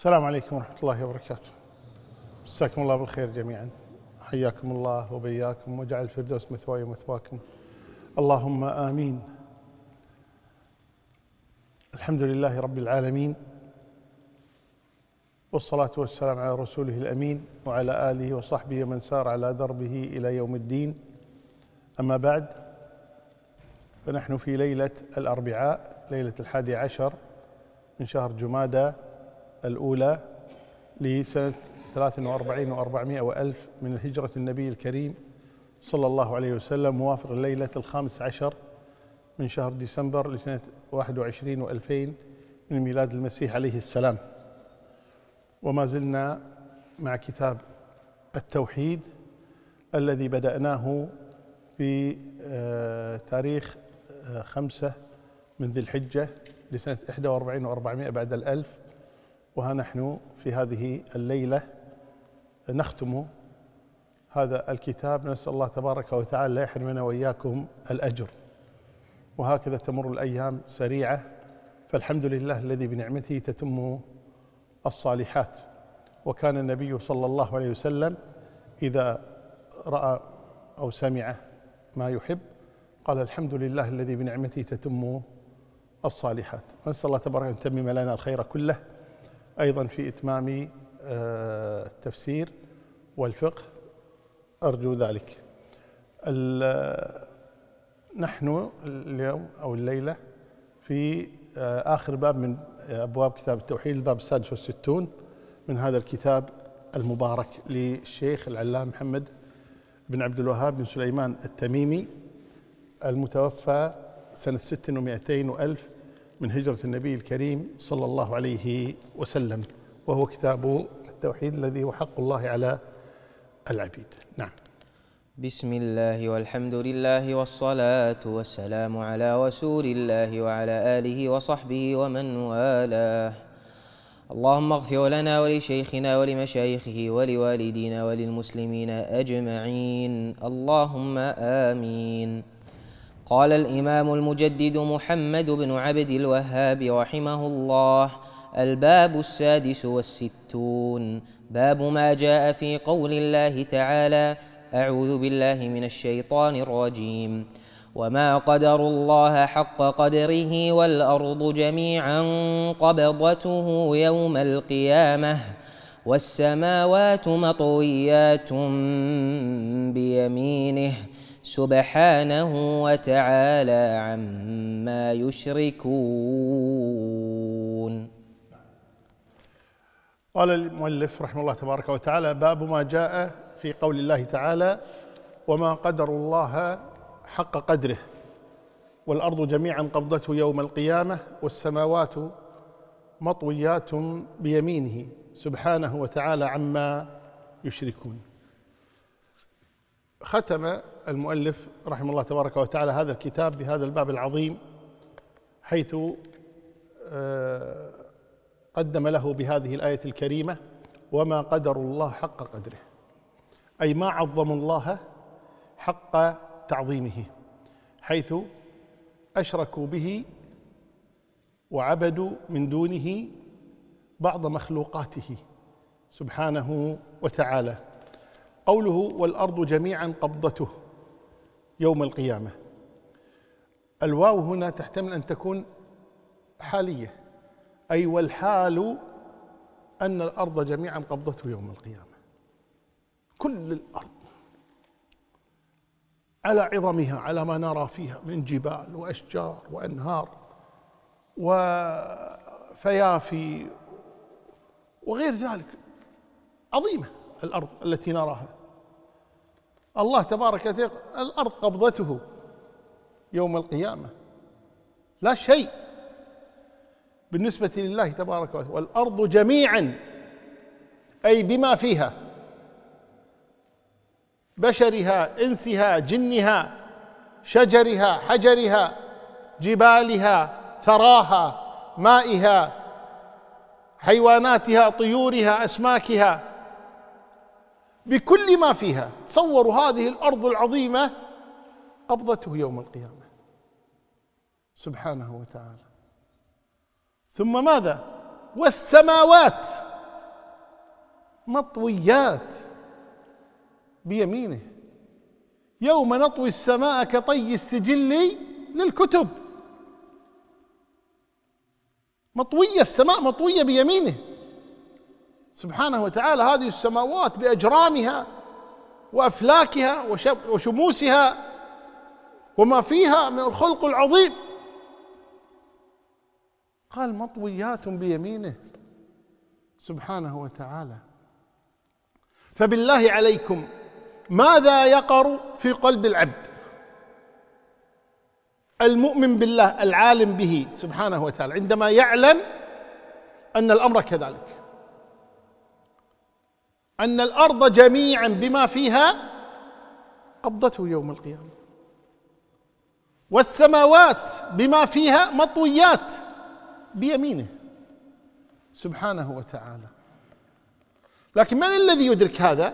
السلام عليكم ورحمة الله وبركاته. مساكم الله بالخير جميعا، حياكم الله وبياكم وجعل الفردوس مثواي ومثواكم، اللهم آمين. الحمد لله رب العالمين، والصلاة والسلام على رسوله الأمين وعلى آله وصحبه ومن سار على دربه إلى يوم الدين. أما بعد، فنحن في ليلة الأربعاء، ليلة 11 من شهر جمادى الأولى لسنة 43 و400 وألف من الهجرة النبي الكريم صلى الله عليه وسلم، موافق ليلة 15 من شهر ديسمبر لسنة 21 و2000 من ميلاد المسيح عليه السلام. وما زلنا مع كتاب التوحيد الذي بدأناه في تاريخ 5 من ذي الحجة لسنة 41 و400 بعد الألف، وها نحن في هذه الليلة نختم هذا الكتاب. نسأل الله تبارك وتعالى لا يحرمنا وإياكم الأجر. وهكذا تمر الأيام سريعة، فالحمد لله الذي بنعمته تتم الصالحات. وكان النبي صلى الله عليه وسلم إذا رأى أو سمع ما يحب قال الحمد لله الذي بنعمته تتم الصالحات. ونسأل الله تبارك أن يتمم لنا الخير كله، أيضا في إتمام التفسير والفقه، أرجو ذلك. نحن اليوم أو الليلة في آخر باب من أبواب كتاب التوحيد، الباب 66 من هذا الكتاب المبارك للشيخ العلامة محمد بن عبد الوهاب بن سليمان التميمي، المتوفى سنة 600 وألف من هجرة النبي الكريم صلى الله عليه وسلم، وهو كتاب التوحيد الذي هو حق الله على العبيد. نعم. بسم الله والحمد لله والصلاة والسلام على رسول الله وعلى آله وصحبه ومن والاه. اللهم اغفر لنا ولشيخنا ولمشايخه ولوالدينا وللمسلمين أجمعين، اللهم آمين. قال الإمام المجدد محمد بن عبد الوهاب رحمه الله: الباب 66، باب ما جاء في قول الله تعالى: أعوذ بالله من الشيطان الرجيم: وما قدروا الله حق قدره والأرض جميعا قبضته يوم القيامة والسماوات مطويات بيمينه سبحانه وتعالى عما يشركون. قال المؤلف رحمه الله تبارك وتعالى: باب ما جاء في قول الله تعالى: وما قدروا الله حق قدره والأرض جميعا قبضته يوم القيامة والسماوات مطويات بيمينه سبحانه وتعالى عما يشركون. ختم المؤلف رحمه الله تبارك وتعالى هذا الكتاب بهذا الباب العظيم، حيث قدم له بهذه الآية الكريمة: وما قدروا الله حق قدره، أي ما عظموا الله حق تعظيمه، حيث أشركوا به وعبدوا من دونه بعض مخلوقاته سبحانه وتعالى. قوله والأرض جميعا قبضته يوم القيامة، الواو هنا تحتمل أن تكون حالية، أي والحال أن الأرض جميعا قبضته يوم القيامة، كل الأرض على عظمها، على ما نرى فيها من جبال وأشجار وأنهار وفيافي وغير ذلك، عظيمة الأرض التي نراها. الله تبارك وتعالى الأرض قبضته يوم القيامة لا شيء بالنسبة لله تبارك وتعالى. والأرض جميعا أي بما فيها، بشرها إنسها جنها شجرها حجرها جبالها ثراها مائها حيواناتها طيورها أسماكها، بكل ما فيها. تصوروا هذه الأرض العظيمة قبضته يوم القيامة سبحانه وتعالى. ثم ماذا؟ والسماوات مطويات بيمينه. يوم نطوي السماء كطي السجل للكتب. مطوية، السماء مطوية بيمينه سبحانه وتعالى. هذه السماوات بأجرامها وأفلاكها وشموسها وما فيها من الخلق العظيم، قال مطويات بيمينه سبحانه وتعالى. فبالله عليكم ماذا يقر في قلب العبد المؤمن بالله العالم به سبحانه وتعالى عندما يعلم أن الأمر كذلك، أن الأرض جميعا بما فيها قبضته يوم القيامة، والسماوات بما فيها مطويات بيمينه سبحانه وتعالى. لكن من الذي يدرك هذا؟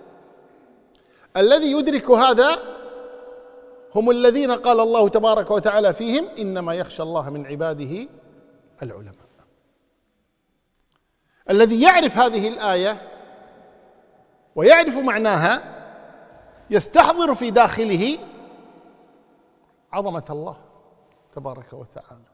الذي يدرك هذا هم الذين قال الله تبارك وتعالى فيهم إنما يخشى الله من عباده العلماء. الذي يعرف هذه الآية ويعرف معناها يستحضر في داخله عظمة الله تبارك وتعالى،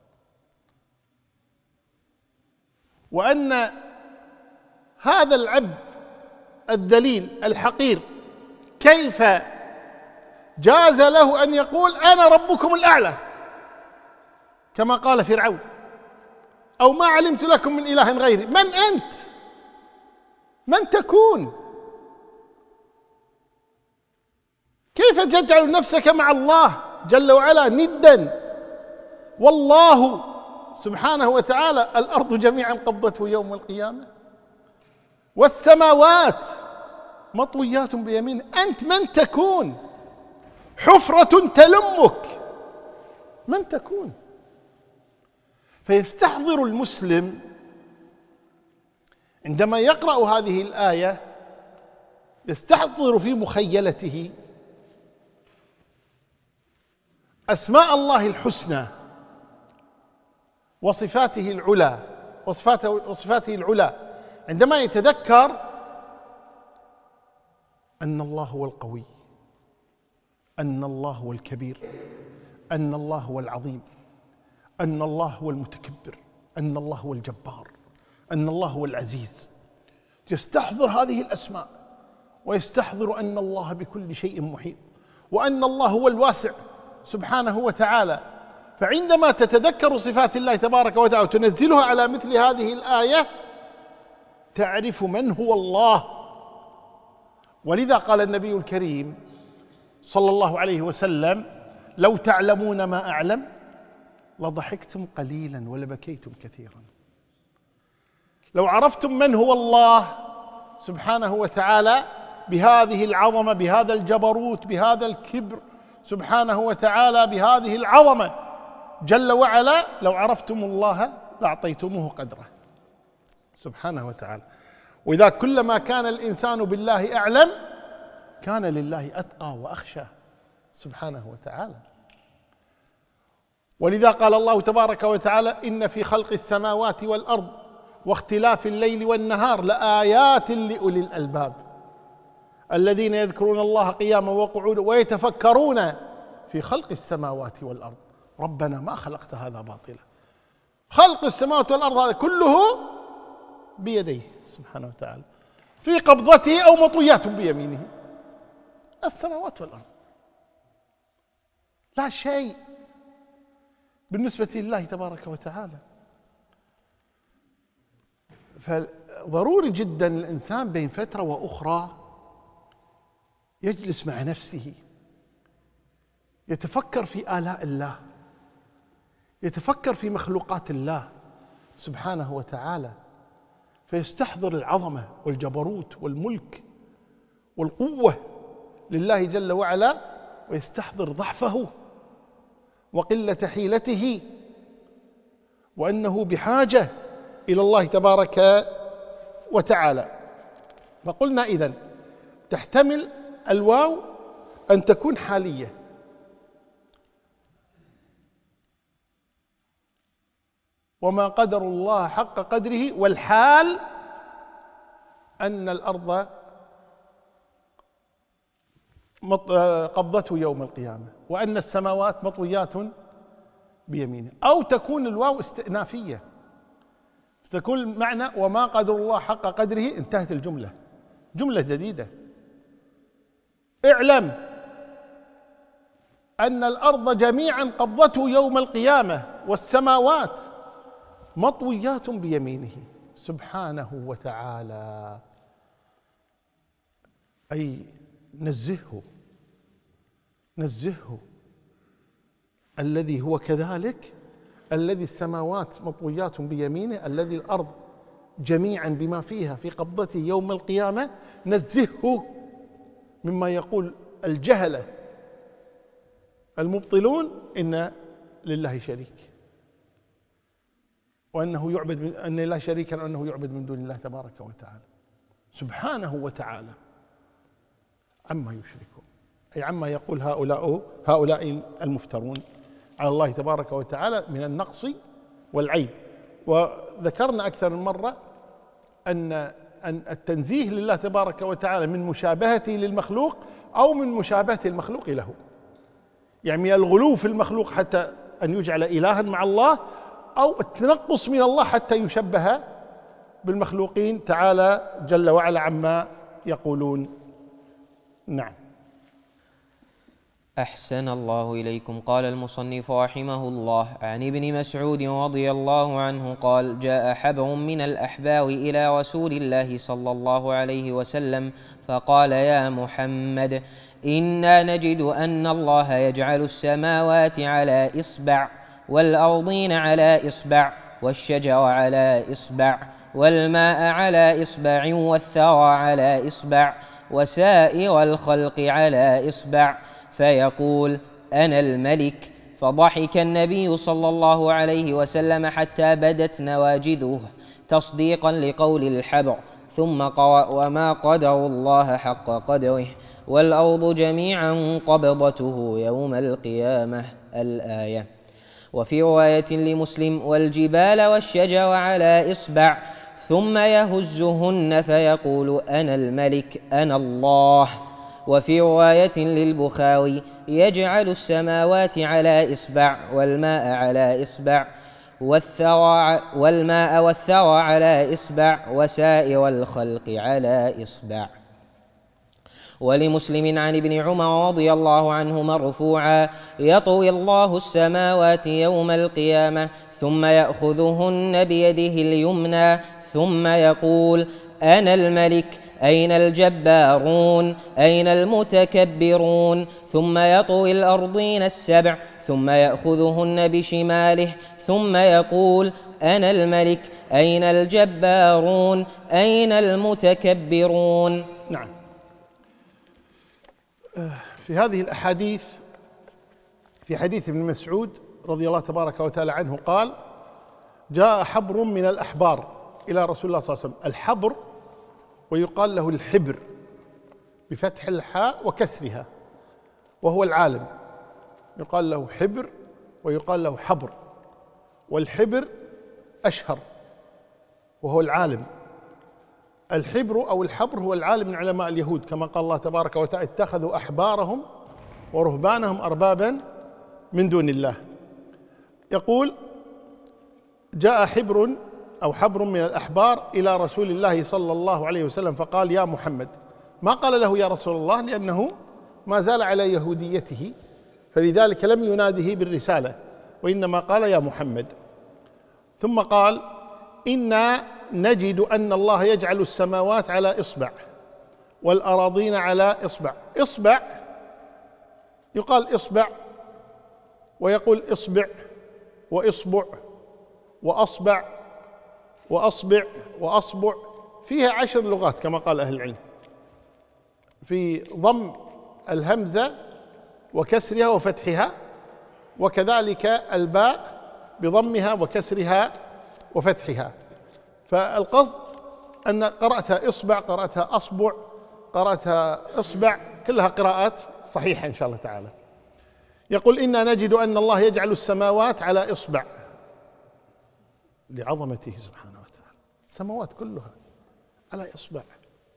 وأن هذا العبد الذليل الحقير كيف جاز له أن يقول أنا ربكم الأعلى كما قال فرعون، أو ما علمت لكم من إله غيري. من أنت؟ من تكون؟ كيف تجعل نفسك مع الله جل وعلا ندا؟ والله سبحانه وتعالى الأرض جميعا قبضته يوم القيامة، والسماوات مطويات بيمينه. أنت من تكون؟ حفرة تلمك، من تكون؟ فيستحضر المسلم عندما يقرأ هذه الآية، يستحضر في مخيلته أسماء الله الحسنى وصفاته العلى وصفاته العلى، عندما يتذكر أن الله هو القوي، أن الله هو الكبير، أن الله هو العظيم، أن الله هو المتكبر، أن الله هو الجبار، أن الله هو العزيز. يستحضر هذه الأسماء ويستحضر أن الله بكل شيء محيط، وأن الله هو الواسع سبحانه وتعالى. فعندما تتذكر صفات الله تبارك وتعالى وتنزلها على مثل هذه الآية تعرف من هو الله. ولذا قال النبي الكريم صلى الله عليه وسلم: لو تعلمون ما أعلم لضحكتم قليلا ولبكيتم كثيرا. لو عرفتم من هو الله سبحانه وتعالى بهذه العظمة، بهذا الجبروت، بهذا الكبر سبحانه وتعالى، بهذه العظمة جل وعلا، لو عرفتم الله لأعطيتموه قدره سبحانه وتعالى. وإذا كلما كان الإنسان بالله أعلم كان لله أتقى وأخشى سبحانه وتعالى. ولذا قال الله تبارك وتعالى: إن في خلق السماوات والأرض واختلاف الليل والنهار لآيات لأولي الألباب الذين يذكرون الله قياما وقعودا ويتفكرون في خلق السماوات والأرض ربنا ما خلقت هذا باطلا. خلق السماوات والأرض هذا كله بيديه سبحانه وتعالى، في قبضته أو مطويات بيمينه. السماوات والأرض لا شيء بالنسبة لله تبارك وتعالى. فضروري جدا الإنسان بين فترة وأخرى يجلس مع نفسه، يتفكر في آلاء الله، يتفكر في مخلوقات الله سبحانه وتعالى، فيستحضر العظمة والجبروت والملك والقوة لله جل وعلا، ويستحضر ضعفه وقلة حيلته، وأنه بحاجة إلى الله تبارك وتعالى. فقلنا إذن تحتمل الواو أن تكون حالية، وما قدر الله حق قدره، والحال أن الأرض قبضته يوم القيامة، وأن السماوات مطويات بيمينه، أو تكون الواو استئنافية، تكون المعنى وما قدر الله حق قدره، انتهت الجملة، جملة جديدة. اعلم أن الأرض جميعا قبضته يوم القيامة والسماوات مطويات بيمينه سبحانه وتعالى. أي نزهه الذي هو كذلك، الذي السماوات مطويات بيمينه، الذي الأرض جميعا بما فيها في قبضته يوم القيامة، نزهه مما يقول الجهلة المبطلون إن لله شريك، وأنه يعبد أن لا شريك له، وأنه يعبد من دون الله تبارك وتعالى سبحانه وتعالى عما يشركون، أي عما يقول هؤلاء المفترون على الله تبارك وتعالى من النقص والعيب. وذكرنا أكثر من مرة أن التنزيه لله تبارك وتعالى من مشابهته للمخلوق أو من مشابهة المخلوق له، يعني من الغلو في المخلوق حتى أن يجعل إلها مع الله، أو التنقص من الله حتى يشبه بالمخلوقين تعالى جل وعلا عما يقولون. نعم. أحسن الله إليكم. قال المصنف رحمه الله: عن ابن مسعود رضي الله عنه قال: جاء حبر من الأحبار إلى رسول الله صلى الله عليه وسلم فقال: يا محمد، إنا نجد أن الله يجعل السماوات على إصبع، والأرضين على إصبع، والشجر على إصبع، والماء على إصبع، والثرى على إصبع، وسائر الخلق على إصبع، فيقول: أنا الملك. فضحك النبي صلى الله عليه وسلم حتى بدت نواجذه تصديقا لقول الحبر، ثم قرأ: وما قدر الله حق قدره، والأرض جميعا قبضته يوم القيامة، الآية. وفي رواية لمسلم: والجبال والشجر على إصبع، ثم يهزهن فيقول: أنا الملك، أنا الله. وفي رواية للبخاري: يجعل السماوات على إصبع، والماء على إصبع، والماء والثرى على إصبع، وسائر الخلق على إصبع. ولمسلم عن ابن عمر رضي الله عنهما مرفوعا: يطوي الله السماوات يوم القيامة، ثم يأخذهن بيده اليمنى، ثم يقول: أنا الملك، أين الجبارون، أين المتكبرون؟ ثم يطوي الأرضين السبع، ثم يأخذهن بشماله، ثم يقول: أنا الملك، أين الجبارون، أين المتكبرون؟ نعم. في هذه الأحاديث، في حديث ابن مسعود رضي الله تبارك وتعالى عنه قال: جاء حبر من الأحبار إلى رسول الله صلى الله عليه وسلم. الحبر ويقال له الحبر بفتح الحاء وكسرها، وهو العالم، يقال له حبر ويقال له حبر، والحبر أشهر وهو العالم. الحبر أو الحبر هو العالم من علماء اليهود، كما قال الله تبارك وتعالى: اتخذوا أحبارهم ورهبانهم أربابا من دون الله. يقول: جاء حبر أو حبر من الأحبار إلى رسول الله صلى الله عليه وسلم فقال: يا محمد. ما قال له يا رسول الله لأنه ما زال على يهوديته، فلذلك لم يناده بالرسالة، وإنما قال: يا محمد. ثم قال: إنا نجد أن الله يجعل السماوات على إصبع، والأراضين على إصبع. إصبع يقال إصبع، ويقول إصبع، وإصبع، وأصبع، وأصبع، وأصبع، فيها 10 لغات كما قال أهل العلم، في ضم الهمزة وكسرها وفتحها، وكذلك الباء بضمها وكسرها وفتحها. فالقصد أن قرأتها إصبع، قرأتها أصبع، قرأتها إصبع، كلها قراءات صحيحة إن شاء الله تعالى. يقول: إنا نجد أن الله يجعل السماوات على إصبع، لعظمته سبحانه وتعالى، السماوات كلها على إصبع،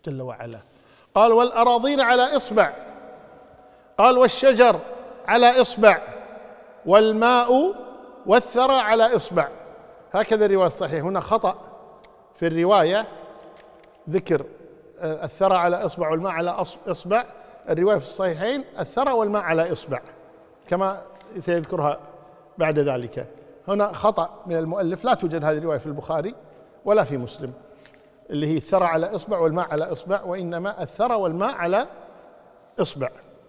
جل وعلا. قال والأراضين على إصبع، قال والشجر على إصبع، والماء والثرى على إصبع. هكذا الرواية الصحيحة. هنا خطأ في الرواية، ذكر الثرى على إصبع والماء على إصبع. الرواية في الصحيحين الثرى والماء على إصبع كما سيذكرها بعد ذلك. هنا خطأ من المؤلف، لا توجد هذه الرواية في البخاري ولا في مسلم، اللي هي الثرى على إصبع والماء على إصبع، وإنما الثرى والماء على إصبع.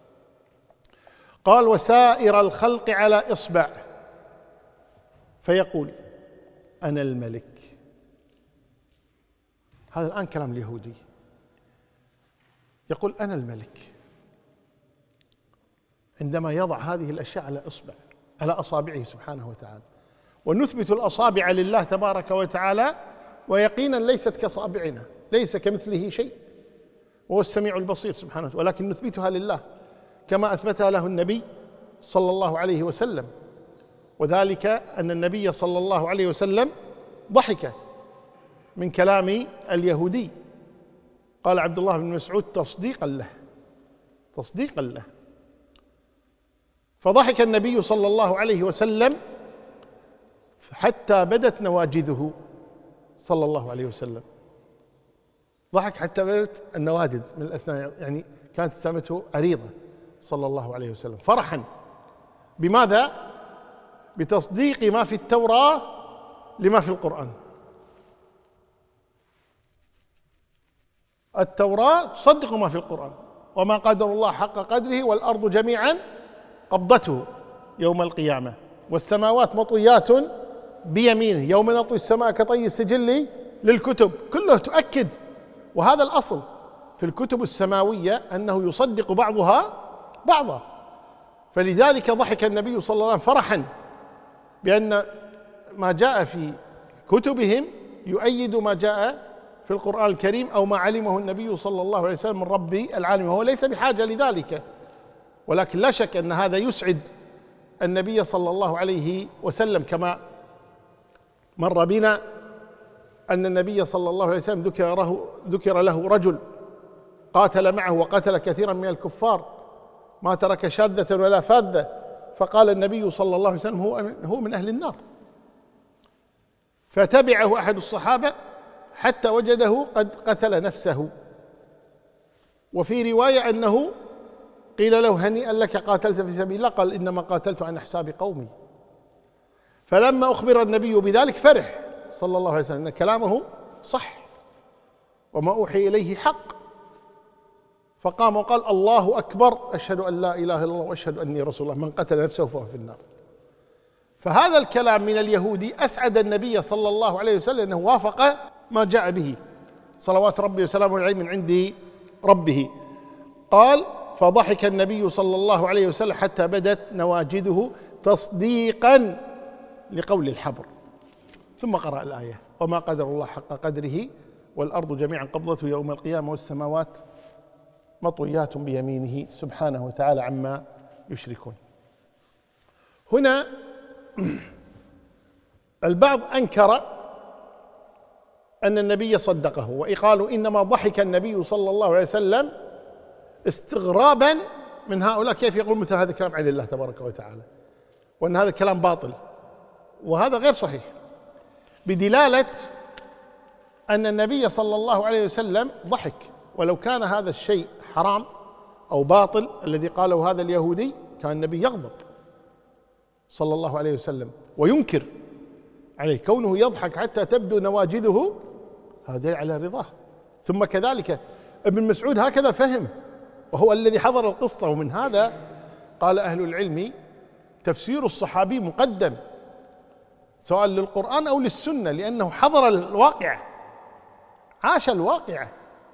قال وسائر الخلق على إصبع، فيقول أنا الملك. هذا الآن كلام اليهودي، يقول أنا الملك عندما يضع هذه الأشياء على أصابعه سبحانه وتعالى. ونثبت الأصابع لله تبارك وتعالى ويقينا ليست كأصابعنا، ليس كمثله شيء، وهو السميع البصير سبحانه وتعالى، ولكن نثبتها لله كما أثبتها له النبي صلى الله عليه وسلم. وذلك أن النبي صلى الله عليه وسلم ضحك من كلام اليهودي، قال عبد الله بن مسعود تصديقا له. فضحك النبي صلى الله عليه وسلم حتى بدت نواجذه صلى الله عليه وسلم، ضحك حتى بدت النواجذ من الأسنان، يعني كانت ابتسامته عريضة صلى الله عليه وسلم، فرحا بماذا؟ بتصديق ما في التوراة لما في القرآن. التوراة تصدق ما في القرآن، وما قدر الله حق قدره والأرض جميعا قبضته يوم القيامة والسماوات مطويات بيمينه يوم نطوي السماء كطي السجل للكتب، كله تؤكد. وهذا الأصل في الكتب السماوية أنه يصدق بعضها بعضا. فلذلك ضحك النبي صلى الله عليه وسلم فرحا بأن ما جاء في كتبهم يؤيد ما جاء في القرآن الكريم أو ما علمه النبي صلى الله عليه وسلم من رب العالمين، وهو ليس بحاجة لذلك. ولكن لا شك أن هذا يسعد النبي صلى الله عليه وسلم، كما مر بنا أن النبي صلى الله عليه وسلم ذكر له رجل قاتل معه وقتل كثيرا من الكفار ما ترك شاذة ولا فاذة، فقال النبي صلى الله عليه وسلم هو من أهل النار. فتبعه أحد الصحابة حتى وجده قد قتل نفسه. وفي رواية أنه قيل له هنيئا لك قاتلت في سبيل الله، قال إنما قاتلت عن حساب قومي. فلما أخبر النبي بذلك فرح صلى الله عليه وسلم أن كلامه صح وما أوحي إليه حق، فقام وقال الله أكبر أشهد أن لا إله إلا الله وأشهد أني رسول الله، من قتل نفسه فهو في النار. فهذا الكلام من اليهودي أسعد النبي صلى الله عليه وسلم أنه وافق ما جاء به صلوات ربي وسلامه عليه من عند ربه. قال فضحك النبي صلى الله عليه وسلم حتى بدت نواجذه تصديقا لقول الحبر، ثم قرأ الآية وما قدر الله حق قدره والأرض جميعا قبضته يوم القيامة والسماوات مطويات بيمينه سبحانه وتعالى عما يشركون. هنا البعض أنكر أن النبي صدقه، وقالوا إنما ضحك النبي صلى الله عليه وسلم استغرابا من هؤلاء كيف يقول مثل هذا الكلام عن الله تبارك وتعالى، وأن هذا الكلام باطل، وهذا غير صحيح، بدلالة أن النبي صلى الله عليه وسلم ضحك. ولو كان هذا الشيء حرام أو باطل الذي قاله هذا اليهودي كان النبي يغضب صلى الله عليه وسلم وينكر عليه. كونه يضحك حتى تبدو نواجذه هذا على رضاه. ثم كذلك ابن مسعود هكذا فهم، وهو الذي حضر القصة. ومن هذا قال أهل العلم تفسير الصحابي مقدم سواء للقرآن أو للسنة، لأنه حضر الواقع، عاش الواقع.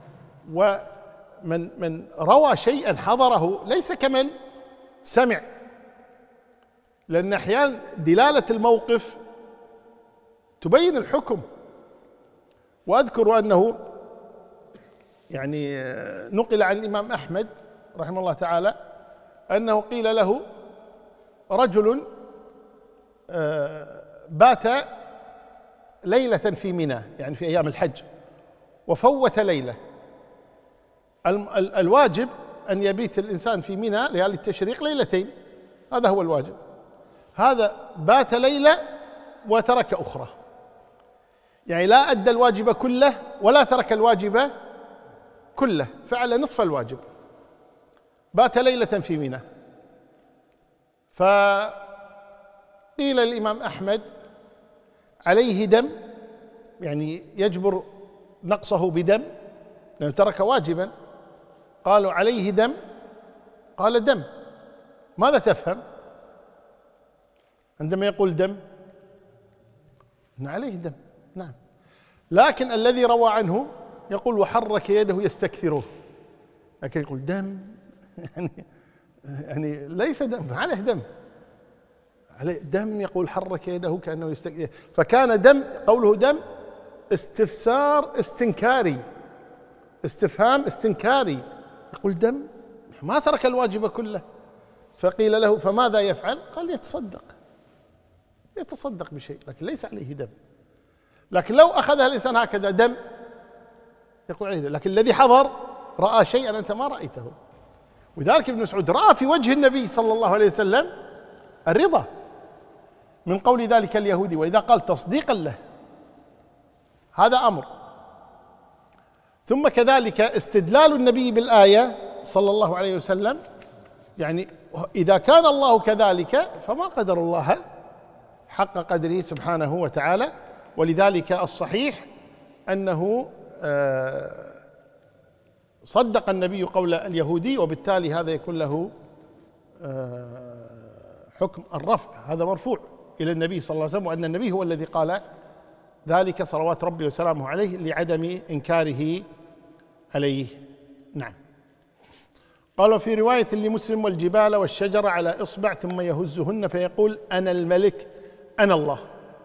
ومن روى شيئا حضره ليس كمن سمع، لأن أحيانا دلالة الموقف تبين الحكم. وأذكر أنه يعني نقل عن الإمام أحمد رحمه الله تعالى أنه قيل له رجل بات ليلة في منى، يعني في أيام الحج، وفوت ليلة، الواجب أن يبيت الإنسان في منى ليالي التشريق ليلتين، هذا هو الواجب. هذا بات ليلة وترك أخرى، يعني لا أدى الواجب كله ولا ترك الواجب كله، فعل نصف الواجب، بات ليلة في منى. فقيل الإمام أحمد عليه دم، يعني يجبر نقصه بدم لأنه ترك واجبا. قالوا عليه دم، قال دم. ماذا تفهم عندما يقول دم؟ إن عليه دم، نعم. لكن الذي روى عنه يقول وحرك يده يستكثره، لكن يقول دم يعني ليس دم، عليه دم، عليه دم. يقول حرك يده كأنه يستكثر، فكان دم، قوله دم استفسار استنكاري، استفهام استنكاري، يقول دم، ما ترك الواجب كله. فقيل له فماذا يفعل؟ قال يتصدق بشيء، لكن ليس عليه دم. لكن لو أخذها الإنسان هكذا دم يقول عليه دم، لكن الذي حضر رأى شيئا أنت ما رأيته. ولذلك ابن مسعود رأى في وجه النبي صلى الله عليه وسلم الرضا من قول ذلك اليهودي، وإذا قال تصديقا له، هذا أمر. ثم كذلك استدلال النبي بالآية صلى الله عليه وسلم، يعني إذا كان الله كذلك فما قدر الله حق قدره سبحانه وتعالى. ولذلك الصحيح أنه صدق النبي قول اليهودي، وبالتالي هذا يكون له حكم الرفع، هذا مرفوع إلى النبي صلى الله عليه وسلم، وأن النبي هو الذي قال ذلك صلوات ربي وسلامه عليه لعدم إنكاره عليه. نعم. قال في رواية لمسلم والجبال والشجر على إصبع ثم يهزهن فيقول أنا الملك أنا الله.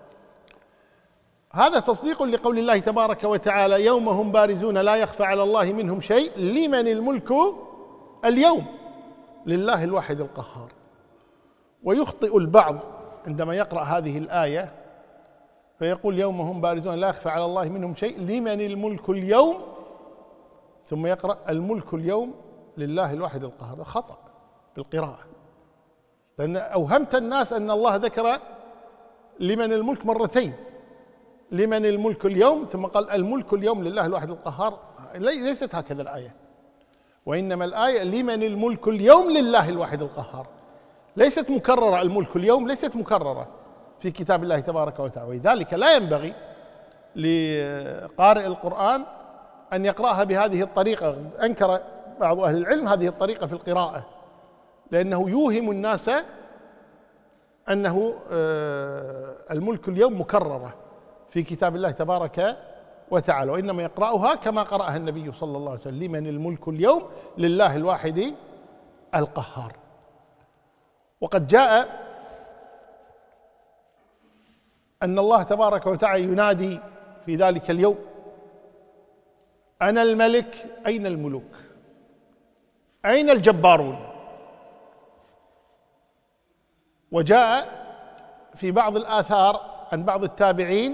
هذا تصديق لقول الله تبارك وتعالى يوم هم بارزون لا يخفى على الله منهم شيء لمن الملك اليوم لله الواحد القهار. ويخطئ البعض عندما يقرأ هذه الآية فيقول يوم هم بارزون لا يخفى على الله منهم شيء لمن الملك اليوم، ثم يقرأ الملك اليوم لله الواحد القهار. هذا خطأ بالقراءة، لأن أوهمت الناس أن الله ذكر لمن الملك مرتين، لمن الملك اليوم ثم قال الملك اليوم لله الواحد القهار. ليست هكذا الآية، وإنما الآية لمن الملك اليوم لله الواحد القهار، ليست مكررة. الملك اليوم ليست مكررة في كتاب الله تبارك وتعالى، ولذلك لا ينبغي لقارئ القرآن أن يقرأها بهذه الطريقة. أنكر بعض أهل العلم هذه الطريقة في القراءة، لأنه يوهم الناس أنه الملك اليوم مكررة في كتاب الله تبارك وتعالى، وإنما يقرأها كما قرأها النبي صلى الله عليه وسلم لمن الملك اليوم لله الواحد القهار. وقد جاء أن الله تبارك وتعالى ينادي في ذلك اليوم أنا الملك أين الملوك، أين الجبارون. وجاء في بعض الآثار عن بعض التابعين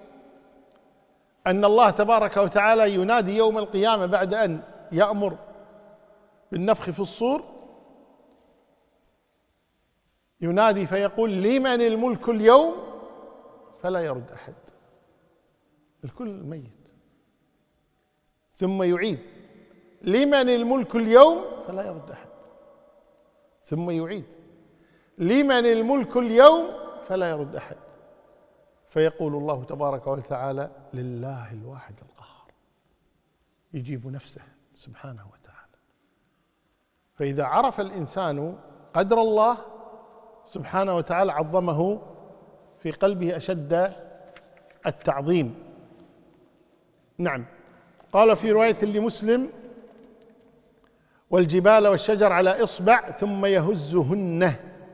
أن الله تبارك وتعالى ينادي يوم القيامة بعد أن يأمر بالنفخ في الصور، ينادي فيقول لمن الملك اليوم فلا يرد أحد، الكل ميت. ثم يعيد لمن الملك اليوم فلا يرد أحد، ثم يعيد لمن الملك اليوم فلا يرد أحد، فيقول الله تبارك وتعالى لله الواحد القهار، يجيب نفسه سبحانه وتعالى. فإذا عرف الإنسان قدر الله سبحانه وتعالى عظمه في قلبه أشد التعظيم. نعم. قال في رواية لمسلم والجبال والشجر على إصبع ثم يهزهن،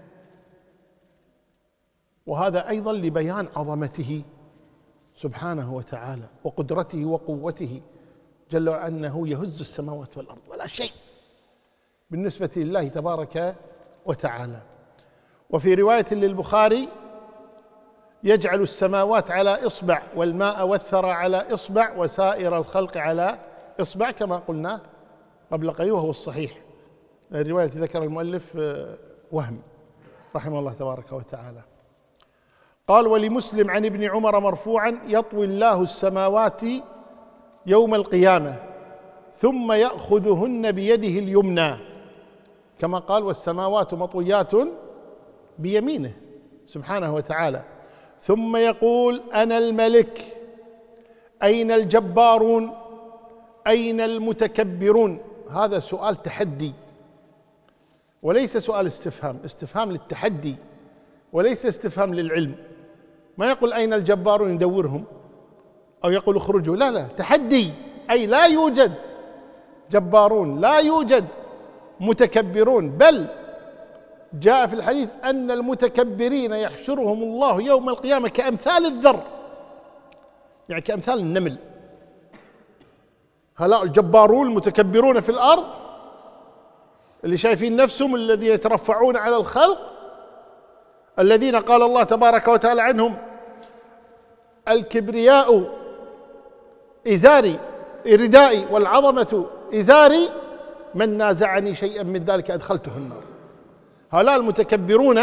وهذا أيضا لبيان عظمته سبحانه وتعالى وقدرته وقوته جل وعلا، أنه يهز السماوات والأرض ولا شيء بالنسبة لله تبارك وتعالى. وفي رواية للبخاري يجعل السماوات على إصبع والماء والثرى على إصبع وسائر الخلق على إصبع، كما قلنا قبل قليل وهو الصحيح. الرواية التي ذكر المؤلف وهم رحمه الله تبارك وتعالى. قال: ولمسلم عن ابن عمر مرفوعا: يطوي الله السماوات يوم القيامة ثم يأخذهن بيده اليمنى، كما قال: والسماوات مطويات بيمينه سبحانه وتعالى، ثم يقول: أنا الملك، أين الجبارون، أين المتكبرون. هذا سؤال تحدي وليس سؤال استفهام، استفهام للتحدي وليس استفهام للعلم. ما يقول أين الجبارون يدورهم أو يقول اخرجوا، لا لا، تحدي، أي لا يوجد جبارون، لا يوجد متكبرون، بل جاء في الحديث أن المتكبرين يحشرهم الله يوم القيامة كأمثال الذر، يعني كأمثال النمل. هؤلاء الجبارون المتكبرون في الأرض اللي شايفين نفسهم، الذين يترفعون على الخلق، الذين قال الله تبارك وتعالى عنهم: الكبرياء إزاري ردائي والعظمة إزاري، من نازعني شيئا من ذلك أدخلته النار. هؤلاء المتكبرون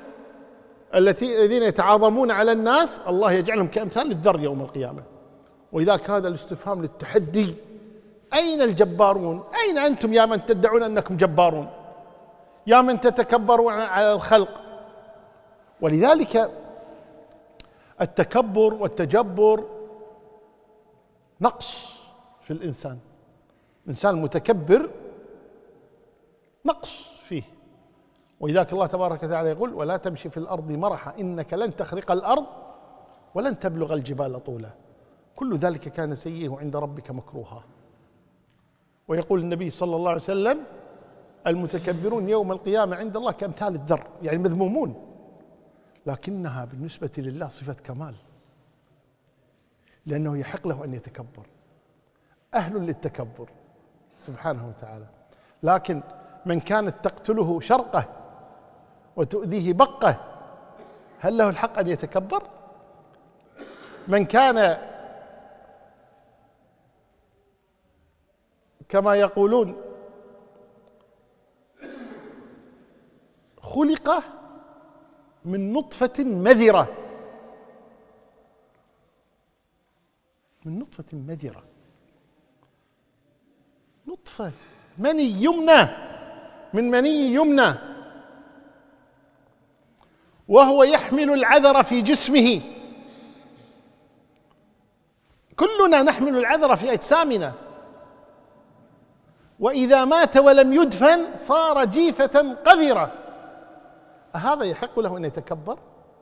الذين يتعاظمون على الناس الله يجعلهم كأمثال الذر يوم القيامة. ولذلك هذا الاستفهام للتحدي: أين الجبارون؟ أين أنتم يا من تدعون أنكم جبارون، يا من تتكبرون على الخلق؟ ولذلك التكبر والتجبر نقص في الإنسان. الإنسان المتكبر نقص فيه. ولذلك الله تبارك وتعالى يقول: ولا تمشي في الأرض مرحا إنك لن تخرق الأرض ولن تبلغ الجبال طولا، كل ذلك كان سيئه عند ربك مكروها. ويقول النبي صلى الله عليه وسلم: المتكبرون يوم القيامة عند الله كأمثال الذر، يعني مذمومون، لكنها بالنسبة لله صفة كمال، لأنه يحق له أن يتكبر، أهل للتكبر سبحانه وتعالى. لكن من كانت تقتله شرقه وتؤذيه بقه، هل له الحق أن يتكبر؟ من كان كما يقولون خلق من نطفة مذرة، من نطفة مذرة، نطفة مني يمنى، من مني يمنى، وهو يحمل العذر في جسمه. كلنا نحمل العذر في أجسامنا، وإذا مات ولم يدفن صار جيفة قذرة. أهذا يحق له أن يتكبر؟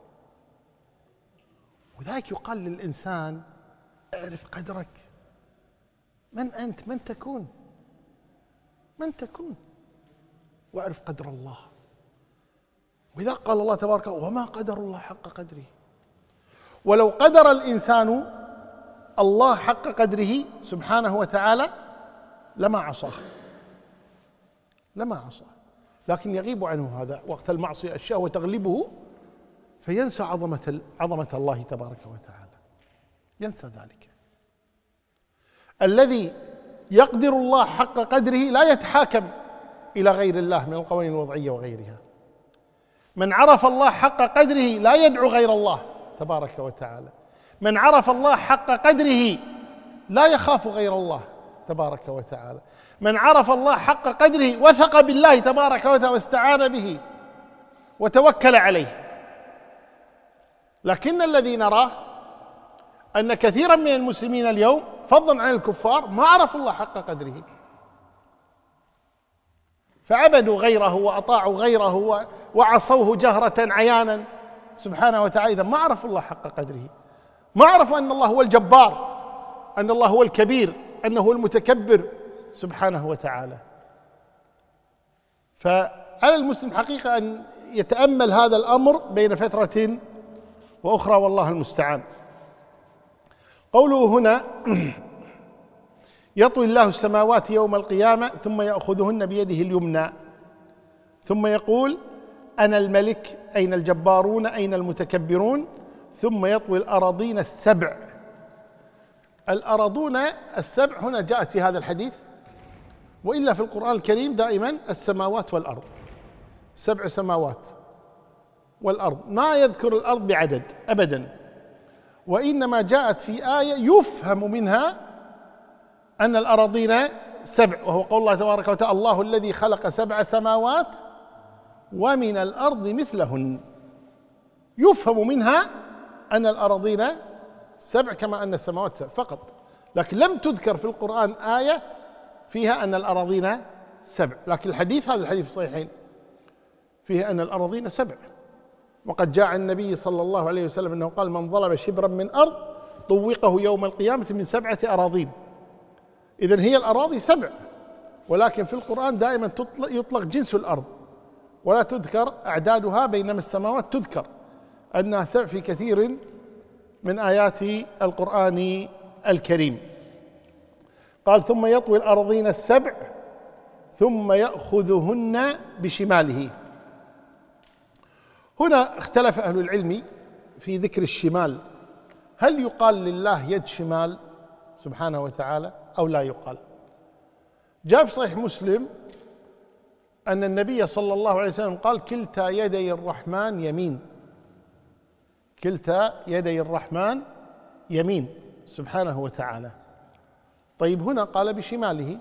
وذلك يقال للإنسان: اعرف قدرك، من أنت، من تكون، من تكون، واعرف قدر الله. وإذا قال الله تبارك: وما قدر الله حق قدره. ولو قدر الإنسان الله حق قدره سبحانه وتعالى لما عصاه، لما عصاه، لكن يغيب عنه هذا وقت المعصية، الشهوة تغلبه فينسى عظمة الله تبارك وتعالى، ينسى ذلك. الذي يقدر الله حق قدره لا يتحاكم إلى غير الله من القوانين الوضعية وغيرها. من عرف الله حق قدره لا يدعو غير الله تبارك وتعالى. من عرف الله حق قدره لا يخاف غير الله تبارك وتعالى. من عرف الله حق قدره وثق بالله تبارك وتعالى واستعان به وتوكل عليه. لكن الذي نراه أن كثيرا من المسلمين اليوم فضلا عن الكفار ما عرفوا الله حق قدره، فعبدوا غيره وأطاعوا غيره وعصوه جهرة عيانا سبحانه وتعالى. إذا ما عرفوا الله حق قدره، ما عرفوا أن الله هو الجبار، أن الله هو الكبير، أنه هو المتكبر سبحانه وتعالى. فعلى المسلم حقيقة أن يتأمل هذا الأمر بين فترة وأخرى، والله المستعان. قوله هنا: يطوي الله السماوات يوم القيامة ثم يأخذهن بيده اليمنى، ثم يقول: أنا الملك، أين الجبارون، أين المتكبرون، ثم يطوي الأراضين السبع. الأراضون السبع هنا جاءت في هذا الحديث، وإلا في القرآن الكريم دائما السماوات والأرض، 7 سماوات والأرض، ما يذكر الأرض بعدد أبدا، وإنما جاءت في آية يفهم منها أن الأراضين 7، وهو قول الله تبارك وتعالى: الله الذي خلق 7 سماوات ومن الأرض مثلهن. يفهم منها أن الأراضين 7 كما أن السماوات 7 فقط، لكن لم تذكر في القرآن آية فيها أن الأراضين 7، لكن الحديث، هذا الحديث في الصحيحين، فيه أن الأراضين 7. وقد جاء عن النبي صلى الله عليه وسلم أنه قال: من ظلم شبرا من أرض طوقه يوم القيامة من 7 أراضين. إذن هي الأراضي 7، ولكن في القرآن دائما يطلق جنس الأرض ولا تذكر أعدادها، بينما السماوات تذكر أنها 7 في كثير من آيات القرآن الكريم. قال: ثم يطوي الأراضين 7 ثم يأخذهن بشماله. هنا اختلف أهل العلم في ذكر الشمال، هل يقال لله يد شمال سبحانه وتعالى أو لا يقال؟ جاء في صحيح مسلم أن النبي صلى الله عليه وسلم قال: كلتا يدي الرحمن يمين، كلتا يدي الرحمن يمين سبحانه وتعالى. طيب هنا قال بشماله،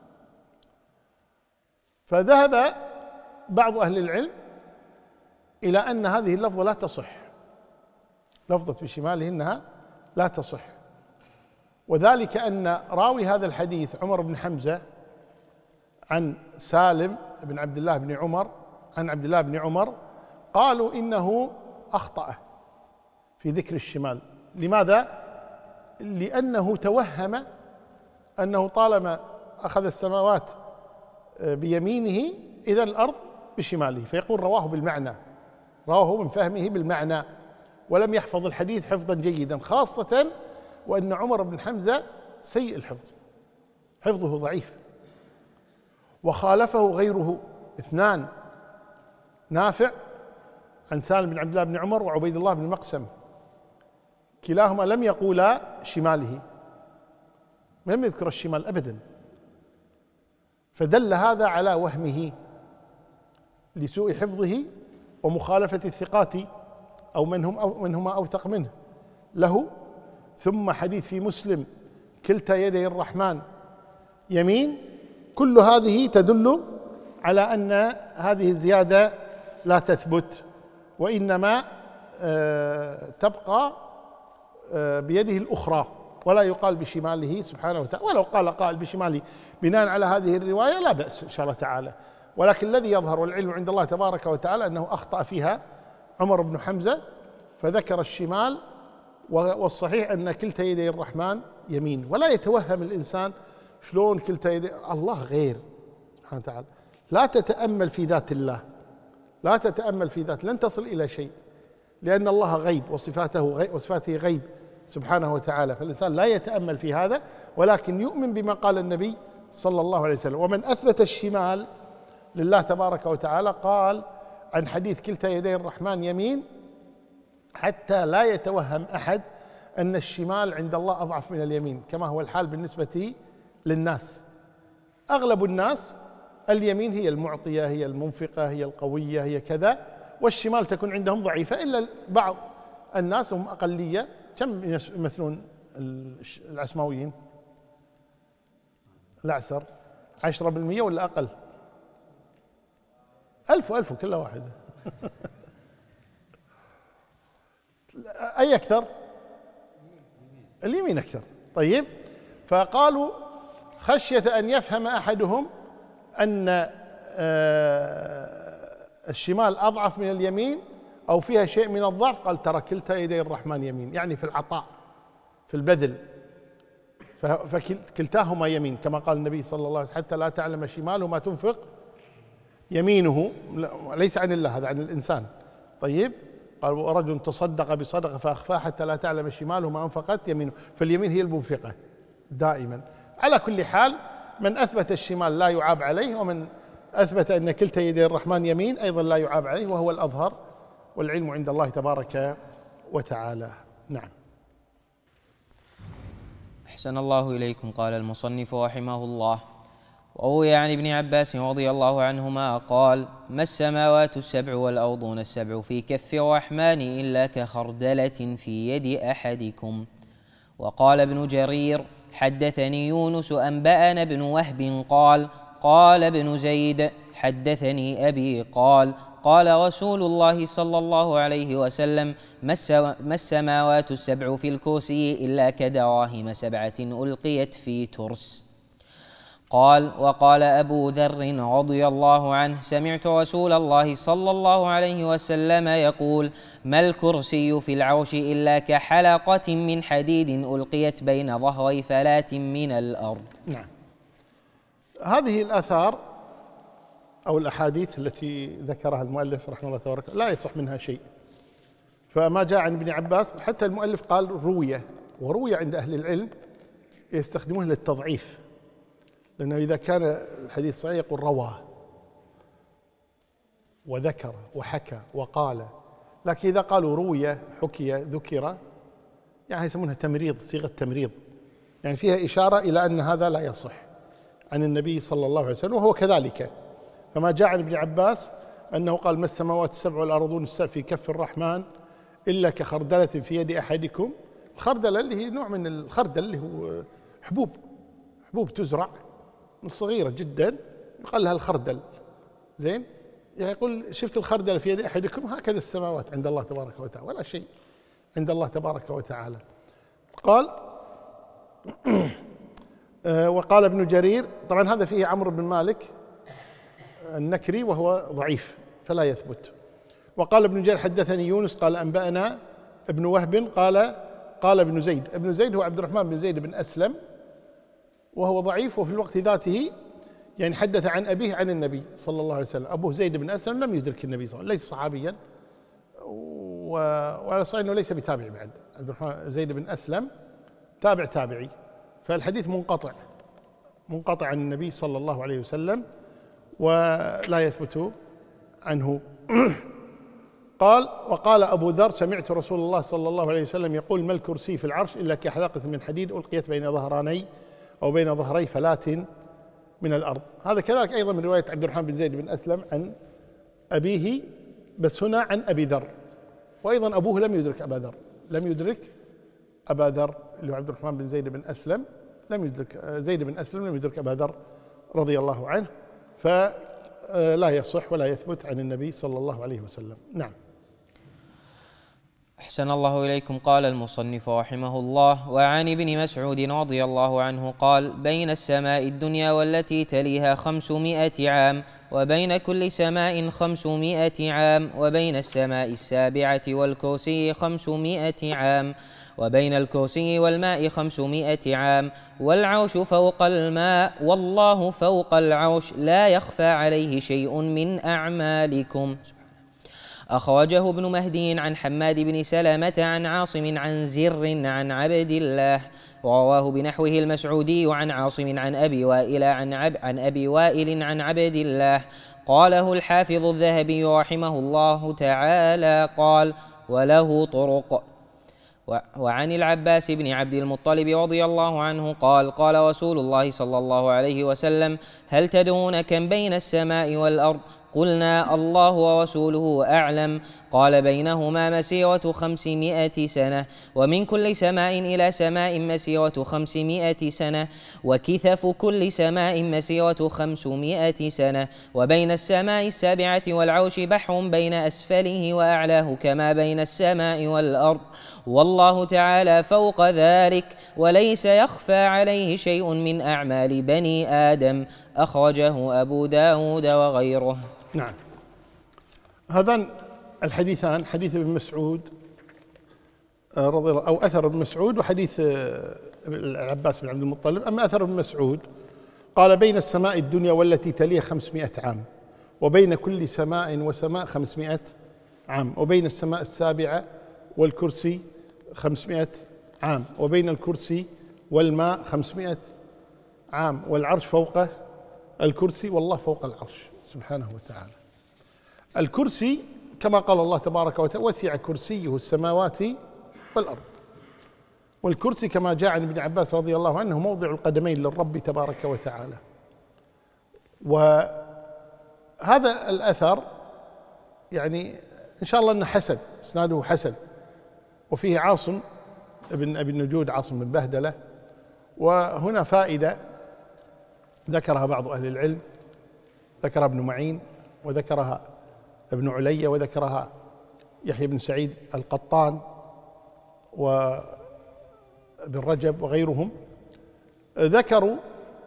فذهب بعض أهل العلم إلى أن هذه اللفظة لا تصح، لفظة بشماله إنها لا تصح، وذلك أن راوي هذا الحديث عمر بن حمزة عن سالم بن عبد الله بن عمر عن عبد الله بن عمر قالوا إنه أخطأ في ذكر الشمال. لماذا؟ لأنه توهم أنه طالما أخذ السماوات بيمينه إذا الأرض بشماله، فيقول رواه بالمعنى، رواه من فهمه بالمعنى، ولم يحفظ الحديث حفظا جيدا، خاصة وأن عمر بن حمزة سيء الحفظ، حفظه ضعيف. وخالفه غيره 2، نافع عن سالم بن عبد الله بن عمر وعبيد الله بن مقسم، كلاهما لم يقولا شماله، لم يذكر الشمال أبدا، فدل هذا على وهمه لسوء حفظه ومخالفة الثقات أو من هما أوثق منه له. ثم حديث في مسلم: كلتا يدي الرحمن يمين، كل هذه تدل على أن هذه الزيادة لا تثبت، وإنما تبقى بيده الأخرى، ولا يقال بشماله سبحانه وتعالى. ولو قال قائل بشماله بناء على هذه الرواية لا بأس إن شاء الله تعالى، ولكن الذي يظهر والعلم عند الله تبارك وتعالى أنه أخطأ فيها عمر بن حمزة فذكر الشمال، والصحيح أن كلتا يدي الرحمن يمين. ولا يتوهم الإنسان شلون كلتا يدي الله غير سبحانه وتعالى، لا تتأمل في ذات الله، لا تتأمل في ذات، لن تصل إلى شيء، لأن الله غيب وصفاته غيب سبحانه وتعالى، فالإنسان لا يتأمل في هذا، ولكن يؤمن بما قال النبي صلى الله عليه وسلم. ومن أثبت الشمال لله تبارك وتعالى قال عن حديث كلتا يدي الرحمن يمين حتى لا يتوهم أحد أن الشمال عند الله أضعف من اليمين، كما هو الحال بالنسبة للناس. أغلب الناس اليمين هي المعطية، هي المنفقة، هي القوية، هي كذا، والشمال تكون عندهم ضعيفة، إلا بعض الناس هم أقلية. كم يمثلون العسماويين؟ الأعسر 10% ولا أقل؟ 1000 كل واحد. أي أكثر؟ اليمين أكثر. طيب، فقالوا خشية أن يفهم أحدهم أن الشمال أضعف من اليمين أو فيها شيء من الضعف، قال ترى كلتا يدي الرحمن يمين، يعني في العطاء في البذل، فكلتاهما يمين كما قال النبي صلى الله عليه وسلم: حتى لا تعلم شماله ما تنفق يمينه. ليس عن الله، هذا عن الإنسان. طيب، قال: ورجل تصدق بصدقة فأخفاها حتى لا تعلم شماله ما أنفقت يمينه، فاليمين هي المنفقة دائما. على كل حال، من أثبت الشمال لا يعاب عليه، ومن أثبت أن كلتا يدي الرحمن يمين أيضا لا يعاب عليه، وهو الأظهر، والعلم عند الله تبارك وتعالى. نعم. أحسن الله إليكم. قال المصنف رحمه الله: وروي عن ابن عباس رضي الله عنهما قال: ما السماوات السبع والأرضون السبع في كف الرحمن إلا كخردلة في يد أحدكم. وقال ابن جرير: حدثني يونس أنبأنا ابن وهب قال: قال ابن زيد: حدثني أبي قال: قال رسول الله صلى الله عليه وسلم: ما السماوات السبع في الكرسي إلا كدراهم 7 ألقيت في ترس. قال: وقال أبو ذر رضي الله عنه: سمعت رسول الله صلى الله عليه وسلم يقول: ما الكرسي في العرش إلا كحلقة من حديد ألقيت بين ظهري فلاة من الأرض. نعم. هذه الآثار أو الأحاديث التي ذكرها المؤلف رحمه الله تبارك لا يصح منها شيء. فما جاء عن ابن عباس حتى المؤلف قال روية، وروي عند أهل العلم يستخدمونه للتضعيف، لأنه إذا كان الحديث صحيح يقول روى وذكر وحكى وقال، لكن إذا قالوا روي حكي ذكر يعني يسمونها تمريض، صيغة تمريض، يعني فيها إشارة إلى أن هذا لا يصح عن النبي صلى الله عليه وسلم، وهو كذلك. فما جاء عن ابن عباس أنه قال: ما السماوات السبع والأرضون السبع في كف الرحمن إلا كخردلة في يد أحدكم. الخردلة اللي هي نوع من الخردل اللي هو حبوب تزرع صغيرة جدا يقال لها الخردل. زين، يعني يقول: شفت الخردل في يد أحدكم، هكذا السماوات عند الله تبارك وتعالى، ولا شيء عند الله تبارك وتعالى. قال وقال ابن جرير، طبعا هذا فيه عمرو بن مالك النكري وهو ضعيف فلا يثبت. وقال ابن جرير: حدثني يونس قال أنبأنا ابن وهب قال ابن زيد. ابن زيد هو عبد الرحمن بن زيد بن أسلم وهو ضعيف، وفي الوقت ذاته يعني حدث عن أبيه عن النبي صلى الله عليه وسلم. أبوه زيد بن أسلم لم يدرك النبي صلى الله عليه وسلم، ليس صحابيا، وعلى صحيح أنه ليس بتابع بعد. عبد الرحمن زيد بن أسلم تابعي، فالحديث منقطع عن النبي صلى الله عليه وسلم ولا يثبت عنه. قال: وقال أبو ذر: سمعت رسول الله صلى الله عليه وسلم يقول: ما الكرسي في العرش إلا كحلقة من حديد ألقيت بين ظهراني أو بين ظهري فلاة من الأرض. هذا كذلك أيضا من رواية عبد الرحمن بن زيد بن أسلم عن أبيه، بس هنا عن أبي ذر، وأيضا أبوه لم يدرك أبا ذر اللي هو عبد الرحمن بن زيد بن أسلم، لم يدرك أبا ذر رضي الله عنه، فلا يصح ولا يثبت عن النبي صلى الله عليه وسلم. نعم. أحسن الله إليكم. قال المصنف رحمه الله: وعن ابن مسعود رضي الله عنه قال: بين السماء الدنيا والتي تليها 500 عام، وبين كل سماء 500 عام، وبين السماء السابعة والكرسي 500 عام، وبين الكرسي والماء 500 عام، والعرش فوق الماء، والله فوق العرش، لا يخفى عليه شيء من أعمالكم. أخرجه ابن مهدي عن حماد بن سلمة عن عاصم عن زر عن عبد الله، ورواه بنحوه المسعودي عن عاصم عن أبي وائل عن عبد الله. قاله الحافظ الذهبي رحمه الله تعالى قال: وله طرق. وعن العباس بن عبد المطلب رضي الله عنه قال: قال رسول الله صلى الله عليه وسلم: هل تدرون كم بين السماء والأرض؟ قلنا: الله ورسوله أعلم. قال: بينهما مسيرة 500 سنة، ومن كل سماء إلى سماء مسيرة 500 سنة، وكثف كل سماء مسيرة 500 سنة، وبين السماء السابعة والعرش بحر بين أسفله وأعلاه كما بين السماء والأرض، والله تعالى فوق ذلك، وليس يخفى عليه شيء من أعمال بني آدم. أخرجه أبو داود وغيره. نعم. هذان الحديثان، حديث ابن مسعود رضي الله أو أثر ابن مسعود، وحديث العباس بن عبد المطلب. أما أثر ابن مسعود قال: بين السماء الدنيا والتي تليها 500 عام، وبين كل سماء وسماء 500 عام، وبين السماء السابعة والكرسي 500 عام، وبين الكرسي والماء 500 عام، والعرش فوق الكرسي، والله فوق العرش سبحانه وتعالى. الكرسي كما قال الله تبارك وتعالى: وسع كرسيه السماوات والأرض. والكرسي كما جاء عن ابن عباس رضي الله عنه موضع القدمين للرب تبارك وتعالى. وهذا الأثر يعني إن شاء الله أنه حسن، إسناده حسن، وفيه عاصم ابن أبي النجود، عاصم بن بهدلة. وهنا فائدة ذكرها بعض أهل العلم، ذكرها ابن معين وذكرها ابن علي وذكرها يحيى بن سعيد القطان وابن رجب وغيرهم. ذكروا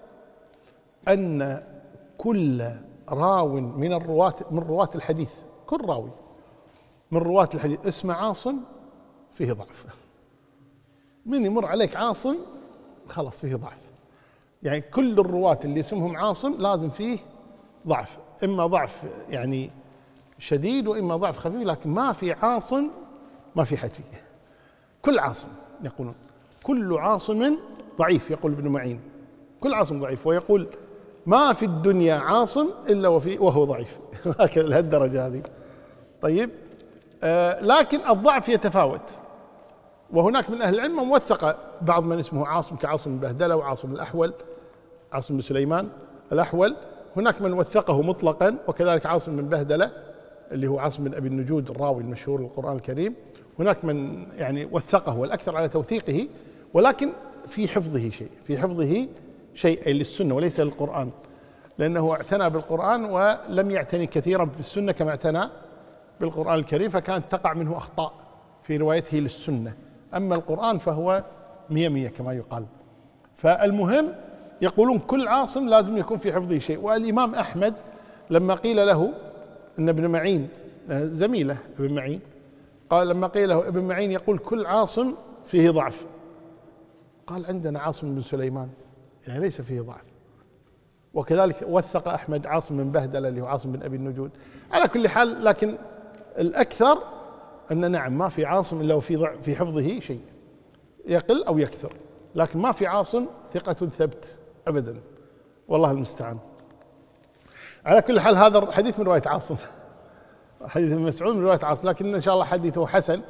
أن كل راو من رواة الحديث، كل راوي من رواة الحديث اسمه عاصم فيه ضعف. من يمر عليك عاصم خلاص فيه ضعف، يعني كل الرواة اللي اسمهم عاصم لازم فيه ضعف، إما ضعف يعني شديد وإما ضعف خفيف، لكن ما في عاصم ما في حكي. كل عاصم يقولون كل عاصم ضعيف، يقول ابن معين كل عاصم ضعيف، ويقول ما في الدنيا عاصم إلا وهو ضعيف. هكذا لهالدرجة هذه. طيب لكن الضعف يتفاوت، وهناك من أهل العلم من وثق بعض من اسمه عاصم كعاصم بن بهدلة وعاصم الأحول، عاصم بن سليمان الأحول. هناك من وثقه مطلقا، وكذلك عاصم بن بهدلة اللي هو عاصم بن أبي النجود الراوي المشهور للقرآن الكريم. هناك من يعني وثقه، والأكثر على توثيقه، ولكن في حفظه شيء، في حفظه شيء أي للسنة وليس للقرآن، لأنه اعتنى بالقرآن ولم يعتني كثيرا بالسنة كما اعتنى بالقرآن الكريم، فكانت تقع منه أخطاء في روايته للسنة. أما القرآن فهو 100 كما يقال. فالمهم يقولون كل عاصم لازم يكون في حفظه شيء. والإمام أحمد لما قيل له أن ابن معين زميله ابن معين، قال لما قيل له ابن معين يقول كل عاصم فيه ضعف، قال عندنا عاصم بن سليمان يعني ليس فيه ضعف. وكذلك وثق أحمد عاصم بن بهدلة اللي هو عاصم بن أبي النجود. على كل حال، لكن الأكثر أن نعم ما في عاصم إلا وفي ضعف في حفظه شيء، يقل أو يكثر، لكن ما في عاصم ثقة ثبت أبدا، والله المستعان. على كل حال هذا حديث من رواية عاصم، حديث ابن مسعود من رواية عاصم، لكن إن شاء الله حديثه حسن.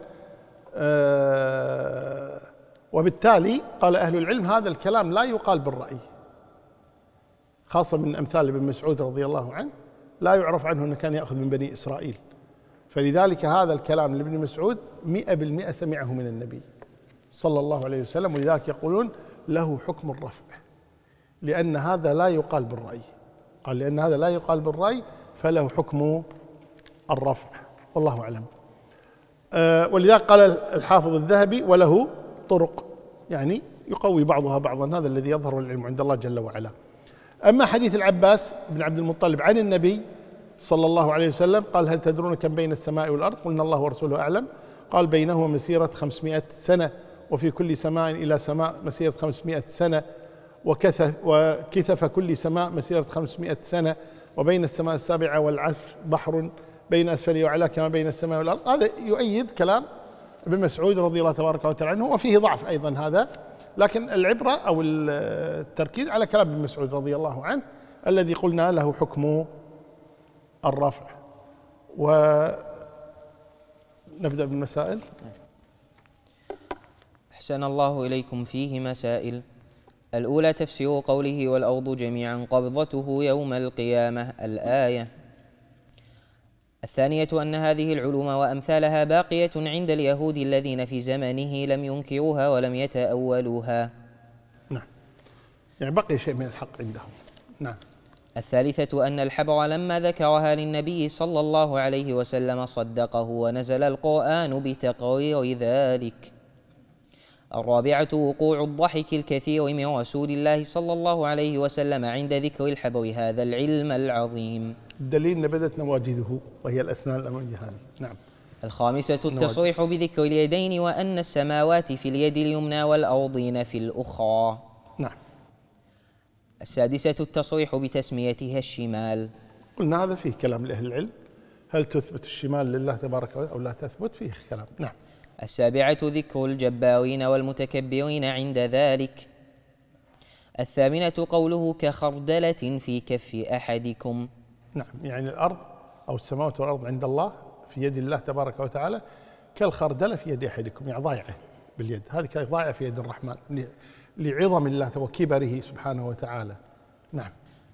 وبالتالي قال أهل العلم هذا الكلام لا يقال بالرأي، خاصة من أمثال ابن مسعود رضي الله عنه، لا يعرف عنه أنه كان يأخذ من بني إسرائيل، فلذلك هذا الكلام لابن مسعود 100% سمعه من النبي صلى الله عليه وسلم، ولذلك يقولون له حكم الرفع، لأن هذا لا يقال بالرأي. قال لأن هذا لا يقال بالرأي فله حكم الرفع، والله أعلم. ولذلك قال الحافظ الذهبي وله طرق، يعني يقوي بعضها بعضا، هذا الذي يظهر العلم عند الله جل وعلا. أما حديث العباس بن عبد المطلب عن النبي صلى الله عليه وسلم قال هل تدرون كم بين السماء والأرض؟ قلنا الله ورسوله أعلم. قال بينهما مسيرة 500 سنة، وفي كل سماء إلى سماء مسيرة 500 سنة، وكثف كل سماء مسيرة 500 سنة، وبين السماء السابعة والعرش بحر بين أسفله وأعلاه كما بين السماء والأرض. هذا يؤيد كلام ابن مسعود رضي الله تبارك وتعالى عنه، وفيه ضعف أيضا هذا، لكن العبرة أو التركيز على كلام ابن مسعود رضي الله عنه الذي قلنا له حكم الرفع. ونبدأ بالمسائل. أحسن الله إليكم. فيه مسائل. الأولى تفسير قوله والأرض جميعا قبضته يوم القيامة، الآية. الثانية أن هذه العلوم وأمثالها باقية عند اليهود الذين في زمنه لم ينكروها ولم يتأولوها. نعم، يعني بقي شيء من الحق عندهم. نعم. الثالثة أن الحبر لما ذكرها للنبي صلى الله عليه وسلم صدقه ونزل القرآن بتقرير ذلك. الرابعة وقوع الضحك الكثير من رسول الله صلى الله عليه وسلم عند ذكر الحبر هذا العلم العظيم. الدليل أن بدت نواجذه وهي الأسنان الأمامية هذه. نعم. الخامسة التصريح بذكر اليدين وأن السماوات في اليد اليمنى والأرضين في الأخرى. نعم. السادسة التصريح بتسميتها الشمال. قلنا هذا فيه كلام لأهل العلم، هل تثبت الشمال لله تبارك وتعالى أو لا تثبت، فيه كلام. نعم. السابعة ذكر الجبارين والمتكبرين عند ذلك. الثامنة قوله كخردلة في كف أحدكم. نعم، يعني الأرض أو السماوات والأرض عند الله في يد الله تبارك وتعالى كالخردلة في يد أحدكم، يعني ضايعة باليد، هذه ضايعة في يد الرحمن لعظم الله وكبره سبحانه وتعالى. نعم.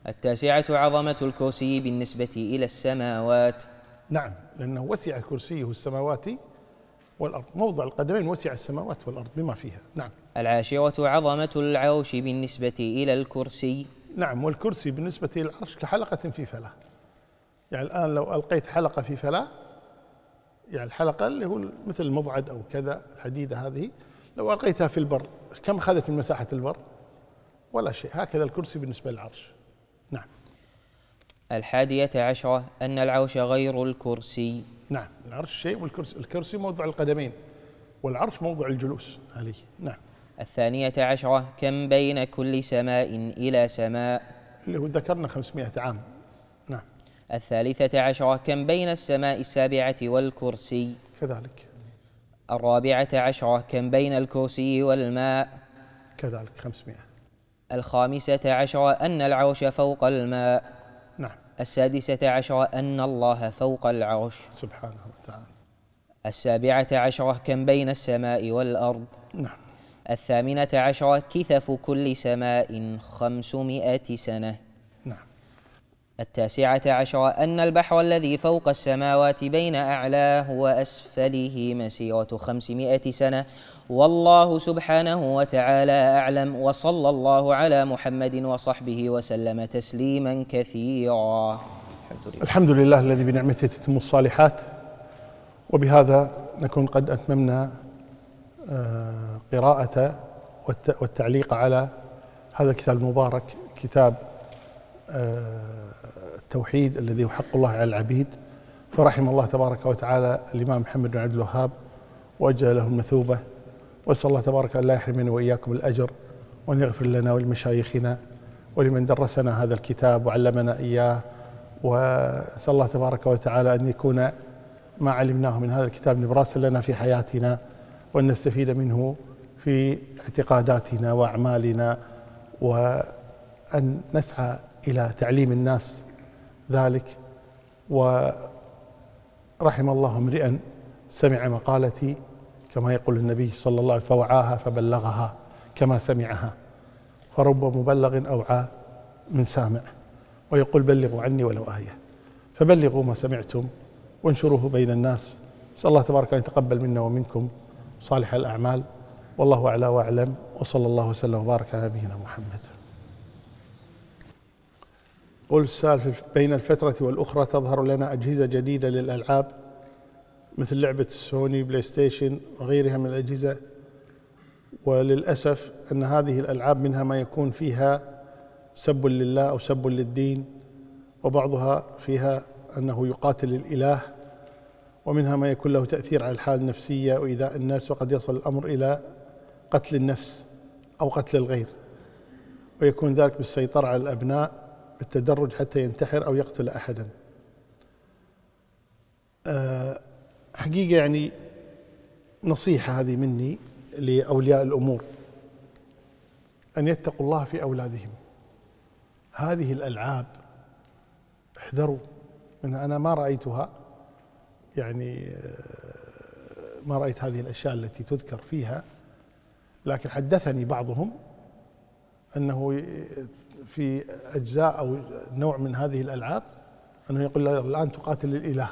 التاسعة عظمة الكرسي بالنسبة إلى السماوات. نعم، لأنه وسع كرسيه السماوات والأرض، موضع القدمين وسع السماوات والأرض بما فيها. نعم. العاشرة عظمة العرش بالنسبة إلى الكرسي. نعم، والكرسي بالنسبة للعرش كحلقة في فلاة. يعني الآن لو ألقيت حلقة في فلاة، يعني الحلقة اللي هو مثل المبعد أو كذا الحديدة هذه، لو ألقيتها في البر كم أخذت من مساحة البر؟ ولا شيء. هكذا الكرسي بالنسبة للعرش. نعم. الحادية عشرة أن العرش غير الكرسي. نعم، العرش شيء والكرسي موضع القدمين، والعرش موضع الجلوس عليه. نعم. الثانية عشرة كم بين كل سماء إلى سماء، اللي هو ذكرنا 500 عام. نعم. الثالثة عشرة كم بين السماء السابعة والكرسي، كذلك. الرابعة عشرة كم بين الكرسي والماء، كذلك 500. الخامسة عشرة أن العرش فوق الماء. نعم. السادسة عشرة أن الله فوق العرش سبحانه وتعالى. السابعة عشرة كم بين السماء والأرض. نعم. الثامنة عشرة كثف كل سماء 500 سنة. نعم. التاسعة عشرة أن البحر الذي فوق السماوات بين أعلاه وأسفله مسيرة 500 سنة، والله سبحانه وتعالى أعلم، وصلى الله على محمد وصحبه وسلم تسليما كثيرا. الحمد لله الذي بنعمته تتم الصالحات. وبهذا نكون قد أتممنا قراءة والتعليق على هذا الكتاب المبارك، كتاب التوحيد الذي هو حق الله على العبيد. فرحم الله تبارك وتعالى الإمام محمد بن عبد الوهاب وأجل له المثوبة، وأسأل الله تبارك أن لا يحرمنا وإياكم الأجر، وأن يغفر لنا ولمشايخنا ولمن درسنا هذا الكتاب وعلمنا إياه. وأسأل الله تبارك وتعالى أن يكون ما علمناه من هذا الكتاب نبراسا لنا في حياتنا، وأن نستفيد منه في اعتقاداتنا وأعمالنا، وأن نسعى إلى تعليم الناس ذلك. ورحم الله امرئا سمع مقالتي كما يقول النبي صلى الله عليه وسلم فوعاها فبلغها كما سمعها، فرب مبلغ أوعى من سامع. ويقول بلغوا عني ولو آية، فبلغوا ما سمعتم وانشروه بين الناس. نسأل الله تبارك أن يتقبل منا ومنكم صالح الأعمال، والله أعلى وأعلم، وصلى الله وسلم وبارك على نبينا محمد. قل السالفة بين الفترة والأخرى تظهر لنا أجهزة جديدة للألعاب مثل لعبة سوني بلاي ستيشن وغيرها من الأجهزة، وللأسف أن هذه الألعاب منها ما يكون فيها سب لله أو سب للدين، وبعضها فيها أنه يقاتل الإله، ومنها ما يكون له تأثير على الحالة النفسية وإيذاء الناس، وقد يصل الأمر إلى قتل النفس أو قتل الغير، ويكون ذلك بالسيطرة على الأبناء بالتدرج حتى ينتحر أو يقتل أحدا. حقيقة يعني نصيحة هذه مني لأولياء الأمور أن يتقوا الله في أولادهم. هذه الألعاب احذروا منها. أنا ما رأيتها، يعني ما رأيت هذه الأشياء التي تذكر فيها، لكن حدثني بعضهم أنه في أجزاء أو نوع من هذه الألعاب أنه يقول الآن تقاتل الإله،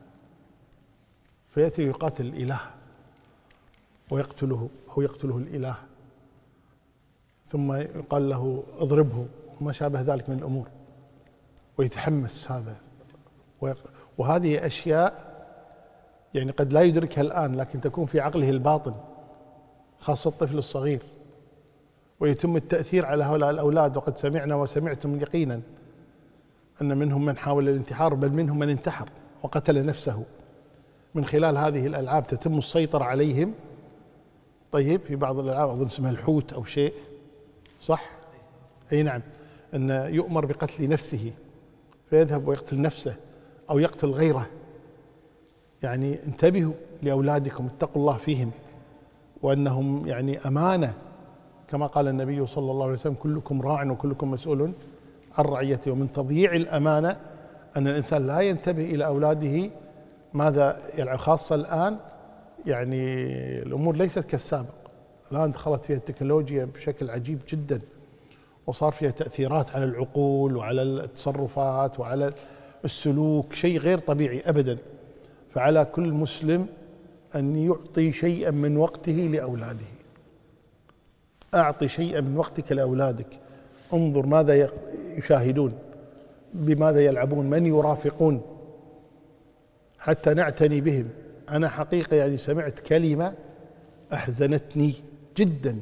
فيأتي يقاتل الإله ويقتله أو يقتله الإله، ثم يقال له اضربه وما شابه ذلك من الأمور، ويتحمس هذا. وهذه أشياء يعني قد لا يدركها الآن، لكن تكون في عقله الباطن، خاصة الطفل الصغير، ويتم التأثير على هؤلاء الأولاد. وقد سمعنا وسمعتم يقينا أن منهم من حاول الانتحار، بل منهم من انتحر وقتل نفسه من خلال هذه الألعاب. تتم السيطرة عليهم. طيب في بعض الألعاب أظن اسمها الحوت أو شيء، صح؟ أي نعم، أن يؤمر بقتل نفسه فيذهب ويقتل نفسه أو يقتل غيره. يعني انتبهوا لأولادكم، اتقوا الله فيهم، وأنهم يعني أمانة، كما قال النبي صلى الله عليه وسلم كلكم راع وكلكم مسؤول عن رعيته. ومن تضييع الأمانة أن الإنسان لا ينتبه إلى أولاده ماذا يلعب، خاصة الآن يعني الأمور ليست كالسابق. الآن دخلت فيها التكنولوجيا بشكل عجيب جدا، وصار فيها تأثيرات على العقول وعلى التصرفات وعلى السلوك، شيء غير طبيعي أبدا. فعلى كل مسلم أن يعطي شيئا من وقته لأولاده. أعطي شيئا من وقتك لأولادك، انظر ماذا يشاهدون، بماذا يلعبون، من يرافقون، حتى نعتني بهم. أنا حقيقة يعني سمعت كلمة أحزنتني جدا،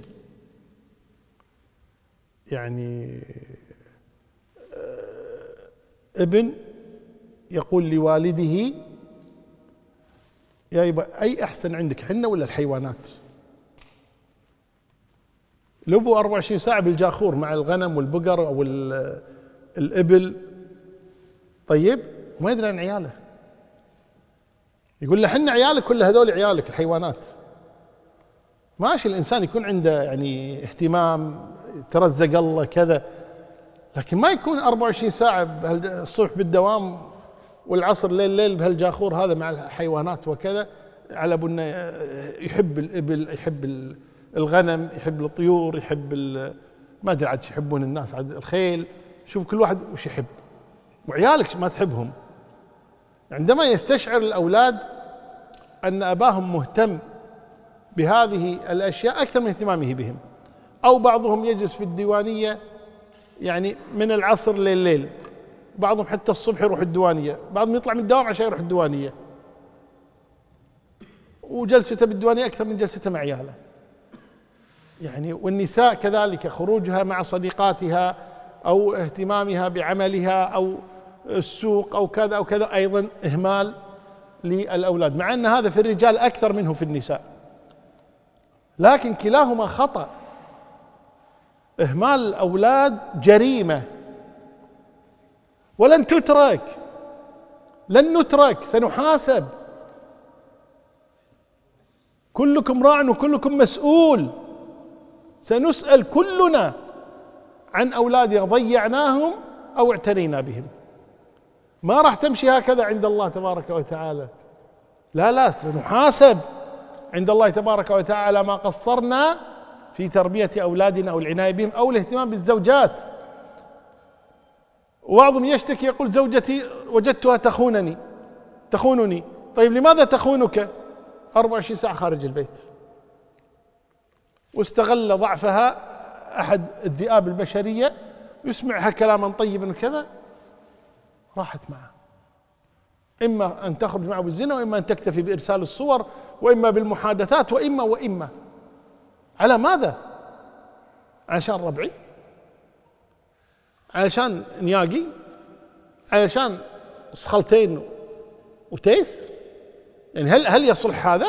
يعني ابن يقول لوالده: يا يبا أي أحسن عندك، حنا ولا الحيوانات؟ لبوا 24 ساعة بالجاخور مع الغنم والبقر أو الإبل، طيب وما يدري عن عياله. يقول له: حنا عيالك ولا هذول عيالك الحيوانات؟ ماشي الإنسان يكون عنده يعني اهتمام، ترزق الله كذا، لكن ما يكون 24 ساعة الصبح بالدوام والعصر ليل بهالجاخور هذا مع الحيوانات وكذا، على بنا يحب الإبل، يحب الغنم، يحب الطيور، يحب ما أدري عاد يحبون الناس، عاد الخيل، شوف كل واحد وش يحب، وعيالك ما تحبهم. عندما يستشعر الأولاد أن أباهم مهتم بهذه الأشياء أكثر من اهتمامه بهم، أو بعضهم يجلس في الديوانية يعني من العصر لليل، بعضهم حتى الصبح يروح الديوانية، بعضهم يطلع من الدوام عشان يروح الديوانية، وجلسته بالديوانية أكثر من جلسته مع عياله يعني. والنساء كذلك، خروجها مع صديقاتها أو اهتمامها بعملها أو السوق أو كذا أو كذا، أيضا إهمال للأولاد، مع أن هذا في الرجال أكثر منه في النساء، لكن كلاهما خطأ. إهمال الأولاد جريمة ولن تترك، لن نترك، سنحاسب. كلكم راع وكلكم مسؤول، سنسأل كلنا عن أولادنا، ضيعناهم أو اعتنينا بهم. ما راح تمشي هكذا عند الله تبارك وتعالى، لا، سنحاسب عند الله تبارك وتعالى ما قصرنا في تربية أولادنا أو العناية بهم أو الاهتمام بالزوجات. وبعضهم يشتكي يقول: زوجتي وجدتها تخونني. طيب لماذا تخونك؟ 24 ساعة خارج البيت، واستغل ضعفها أحد الذئاب البشرية، يسمعها كلاما طيبا وكذا، راحت معه. إما أن تخرج معه بالزنا، وإما أن تكتفي بإرسال الصور، وإما بالمحادثات، وإما على ماذا؟ عشان ربعي؟ علشان نياقي؟ علشان صخلتين وتيس؟ يعني هل يصلح هذا؟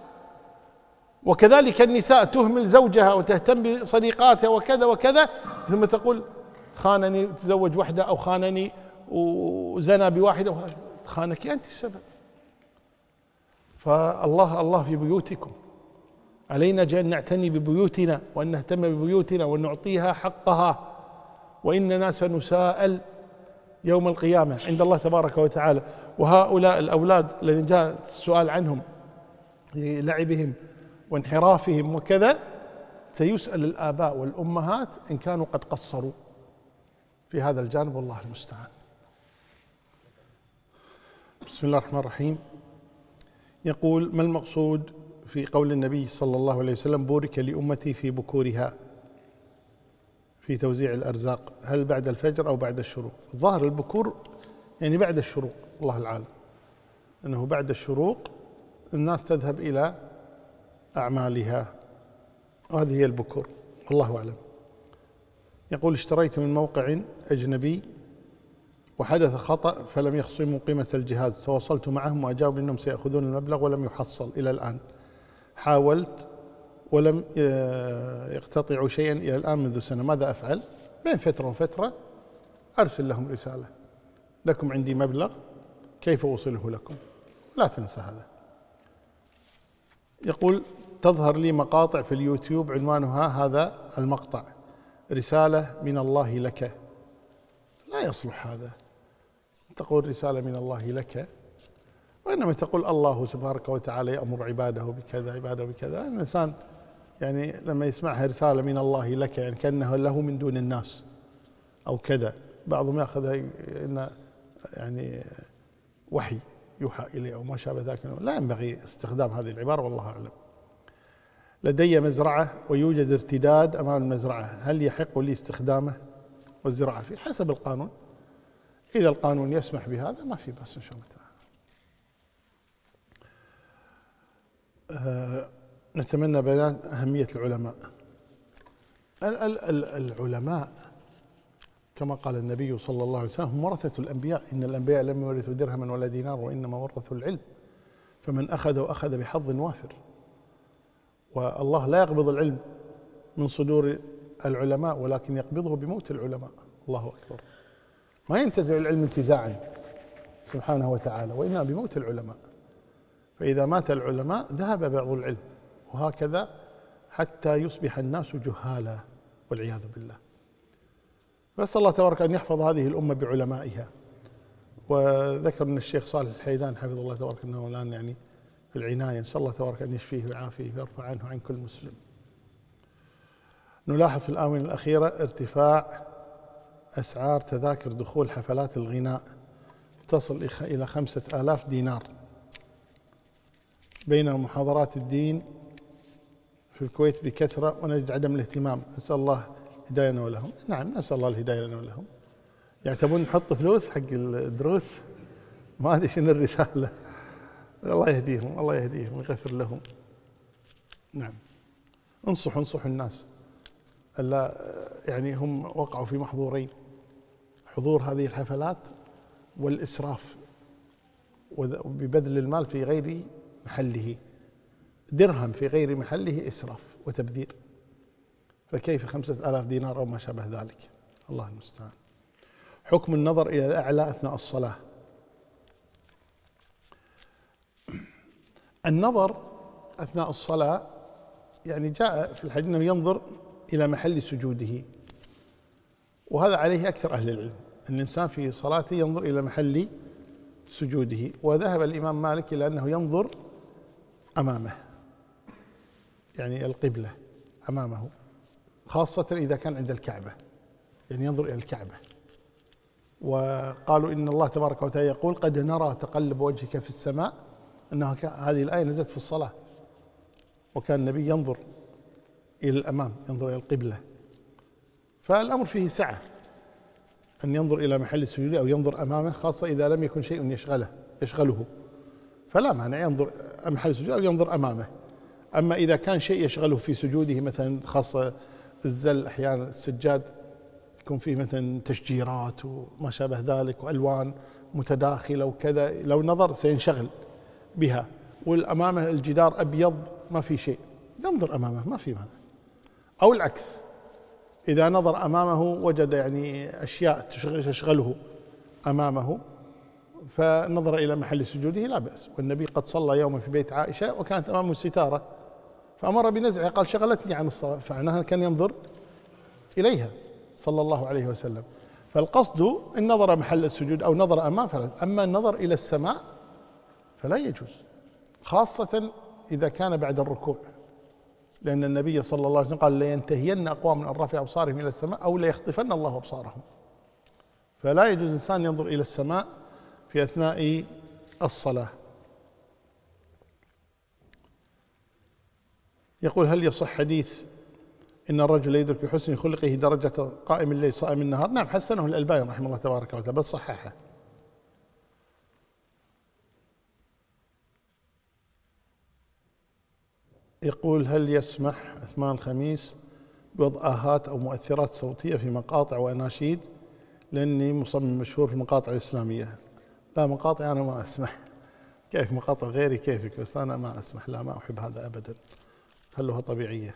وكذلك النساء تهمل زوجها وتهتم بصديقاتها وكذا وكذا، ثم تقول: خانني وتزوج وحده، أو خانني وزنى بواحدة. خانك أنت السبب. فالله في بيوتكم، علينا أن نعتني ببيوتنا وأن نهتم ببيوتنا وأن نعطيها حقها، وإننا سنساءل يوم القيامة عند الله تبارك وتعالى. وهؤلاء الأولاد الذين جاء السؤال عنهم لعبهم وانحرافهم وكذا، سيسأل الآباء والأمهات إن كانوا قد قصروا في هذا الجانب، والله المستعان. بسم الله الرحمن الرحيم. يقول: ما المقصود في قول النبي صلى الله عليه وسلم: بورك لأمتي في بكورها في توزيع الأرزاق؟ هل بعد الفجر أو بعد الشروق؟ الظاهر البكور يعني بعد الشروق، الله العالم، أنه بعد الشروق الناس تذهب إلى أعمالها، وهذه هي البكور، والله أعلم. يقول: اشتريت من موقع أجنبي وحدث خطأ فلم يخصموا قيمة الجهاز، تواصلت معهم وأجابوا أنهم سيأخذون المبلغ ولم يحصل إلى الآن. حاولت ولم يقتطعوا شيئا إلى الآن منذ سنة، ماذا أفعل؟ بين فترة وفترة أرسل لهم رسالة: لكم عندي مبلغ، كيف أوصله لكم؟ لا تنسى هذا. يقول: تظهر لي مقاطع في اليوتيوب عنوانها هذا المقطع: رسالة من الله لك. لا يصلح هذا، تقول رسالة من الله لك، وإنما تقول الله سبحانه وتعالى يأمر عباده بكذا، عباده بكذا. الإنسان يعني لما يسمعها رسالة من الله لك يعني كأنه له من دون الناس أو كذا، بعضهم يأخذها إن يعني وحي يوحى إليه أو ما شابه ذلك. لا ينبغي استخدام هذه العبارة والله أعلم. لدي مزرعة ويوجد ارتداد أمام المزرعة، هل يحق لي استخدامه والزراعة فيه؟ حسب القانون، إذا القانون يسمح بهذا ما في بأس إن شاء الله تعالى. نتمنى بيان أهمية العلماء. العلماء كما قال النبي صلى الله عليه وسلم هم ورثة الأنبياء، إن الأنبياء لم يورثوا درهما ولا دينار وإنما ورثوا العلم، فمن أخذ بحظ وافر. والله لا يقبض العلم من صدور العلماء ولكن يقبضه بموت العلماء. الله أكبر. ما ينتزع العلم انتزاعا سبحانه وتعالى، وإنما بموت العلماء. فإذا مات العلماء ذهب بعض العلم، وهكذا حتى يصبح الناس جهالا والعياذ بالله. فأسأل الله تبارك أن يحفظ هذه الأمة بعلمائها. وذكر أن الشيخ صالح الحيدان حفظه الله تبارك أنه الآن يعني في العناية، نسأل الله تبارك أن يشفيه ويعافيه ويرفع عنه عن كل مسلم. نلاحظ في الآونة الأخيرة ارتفاع أسعار تذاكر دخول حفلات الغناء تصل إلى 5000 دينار، بين محاضرات الدين في الكويت بكثرة ونجد عدم الاهتمام. نسأل الله هداية ولهم. نعم نسأل الله الهداية لنا ولهم. يعتبون نحط فلوس حق الدروس، ما أدري شنو الرسالة. الله يهديهم، الله يهديهم ويغفر لهم. نعم انصحوا الناس ألا يعني هم وقعوا في محظورين: حضور هذه الحفلات والإسراف وببذل المال في غير محله. درهم في غير محله إسراف وتبذير، فكيف 5000 دينار أو ما شابه ذلك؟ الله المستعان. حكم النظر إلى الأعلى أثناء الصلاة. النظر أثناء الصلاة يعني جاء في الحديث أنه ينظر إلى محل سجوده، وهذا عليه أكثر أهل العلم، أن الإنسان في صلاته ينظر إلى محل سجوده. وذهب الإمام مالك إلى أنه ينظر أمامه، يعني القبلة أمامه، خاصة إذا كان عند الكعبة، يعني ينظر إلى الكعبة. وقالوا إن الله تبارك وتعالى يقول: قد نرى تقلب وجهك في السماء، أنها هذه الآية نزلت في الصلاة، وكان النبي ينظر إلى الأمام، ينظر إلى القبلة. فالأمر فيه سعة أن ينظر إلى محل السجود أو ينظر أمامه، خاصة إذا لم يكن شيء يشغله، فلا مانع ينظر محل السجود أو ينظر أمامه. أما إذا كان شيء يشغله في سجوده، مثلا خاصة الزل، أحيانا السجاد يكون فيه مثلا تشجيرات وما شابه ذلك وألوان متداخلة وكذا، لو نظر سينشغل بها، والأمامه الجدار أبيض ما في شيء، ينظر أمامه ما في مانع. أو العكس، إذا نظر أمامه وجد يعني أشياء تشغله أمامه فنظر إلى محل سجوده لا بأس. والنبي قد صلى يوما في بيت عائشة وكانت أمامه ستارة فأمر بنزعها، قال: شغلتني عن الصلاة، فعناها كان ينظر إليها صلى الله عليه وسلم. فالقصد إن نظر محل السجود أو نظر أمام فلا. أما النظر إلى السماء فلا يجوز، خاصة إذا كان بعد الركوع، لأن النبي صلى الله عليه وسلم قال: لينتهين أقوام من رفع أبصارهم إلى السماء أو ليخطفن الله أبصارهم. فلا يجوز الإنسان ينظر إلى السماء في أثناء الصلاة. يقول: هل يصح حديث إن الرجل يدرك بحسن خلقه درجة قائم الليل صائم النهار؟ نعم، حسنه الألباني رحمه الله تبارك وتعالى، بل صححه. يقول: هل يسمح أثمان الخميس بوضع آهات أو مؤثرات صوتية في مقاطع وأناشيد؟ لأني مصمم مشهور في المقاطع الإسلامية. لا، مقاطع أنا ما أسمح. كيف مقاطع غيري كيفك، بس أنا ما أسمح، لا ما أحب هذا أبدا، خلوها طبيعية.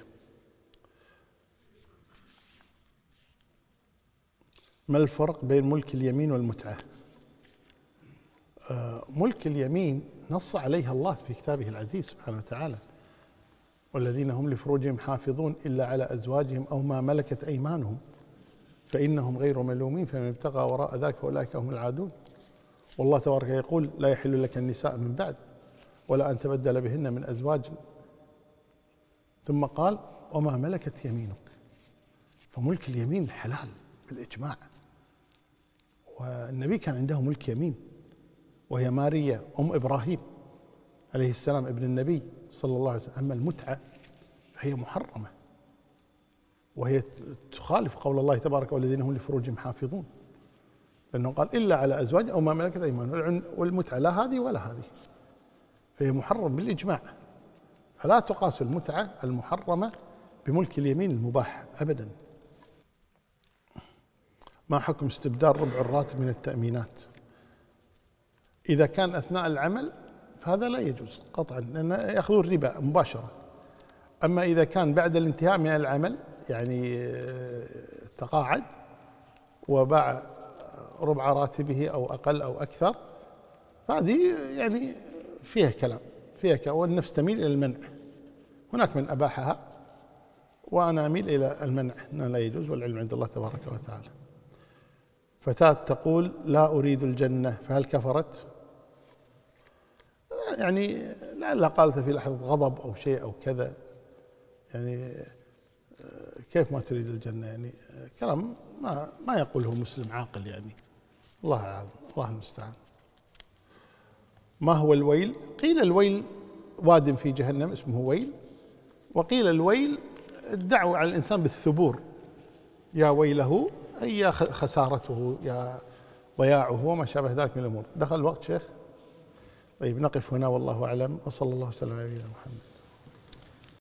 ما الفرق بين ملك اليمين والمتعة؟ ملك اليمين نص عليها الله في كتابه العزيز سبحانه وتعالى: والذين هم لفروجهم حافظون إلا على أزواجهم أو ما ملكت أيمانهم فإنهم غير ملومين فمن ابتغى وراء ذلك فأولئك هم العادون. والله تبارك يقول: لا يحل لك النساء من بعد ولا أن تبدل بهن من أزواج. ثم قال: وما ملكت يمينك. فملك اليمين حلال بالإجماع، والنبي كان عنده ملك يمين، وهي ماريا أم إبراهيم عليه السلام ابن النبي صلى الله عليه وسلم. أما المتعة فهي محرمة، وهي تخالف قول الله تبارك والذين هم لفروجهم حافظون، لأنه قال إلا على أزواج أو ما ملكت أيمانهم، والمتعة لا هذه ولا هذه، فهي محرم بالإجماع. فلا تقاس المتعة المحرمة بملك اليمين المباح أبدا. ما حكم استبدال ربع الراتب من التأمينات؟ إذا كان أثناء العمل فهذا لا يجوز قطعا، لأن يأخذون الربا مباشرة. أما إذا كان بعد الانتهاء من العمل، يعني تقاعد وباع ربع راتبه أو أقل أو أكثر، فهذه يعني فيها كلام، والنفس تميل إلى المنع. هناك من أباحها وأنا أميل إلى المنع، أنه لا يجوز، والعلم عند الله تبارك وتعالى. فتاة تقول لا أريد الجنة، فهل كفرت؟ يعني لعلها قالت في لحظة غضب أو شيء أو كذا، يعني كيف ما تريد الجنة؟ يعني كلام ما يقوله مسلم عاقل يعني. الله أعلم، الله المستعان. ما هو الويل؟ قيل الويل واد في جهنم اسمه ويل، وقيل الويل الدعوة على الإنسان بالثبور، يا ويله أي يا خسارته، يا ضياعه، وما شابه ذلك من الأمور. دخل الوقت شيخ؟ طيب نقف هنا والله أعلم، وصلى الله وسلم على نبينا محمد.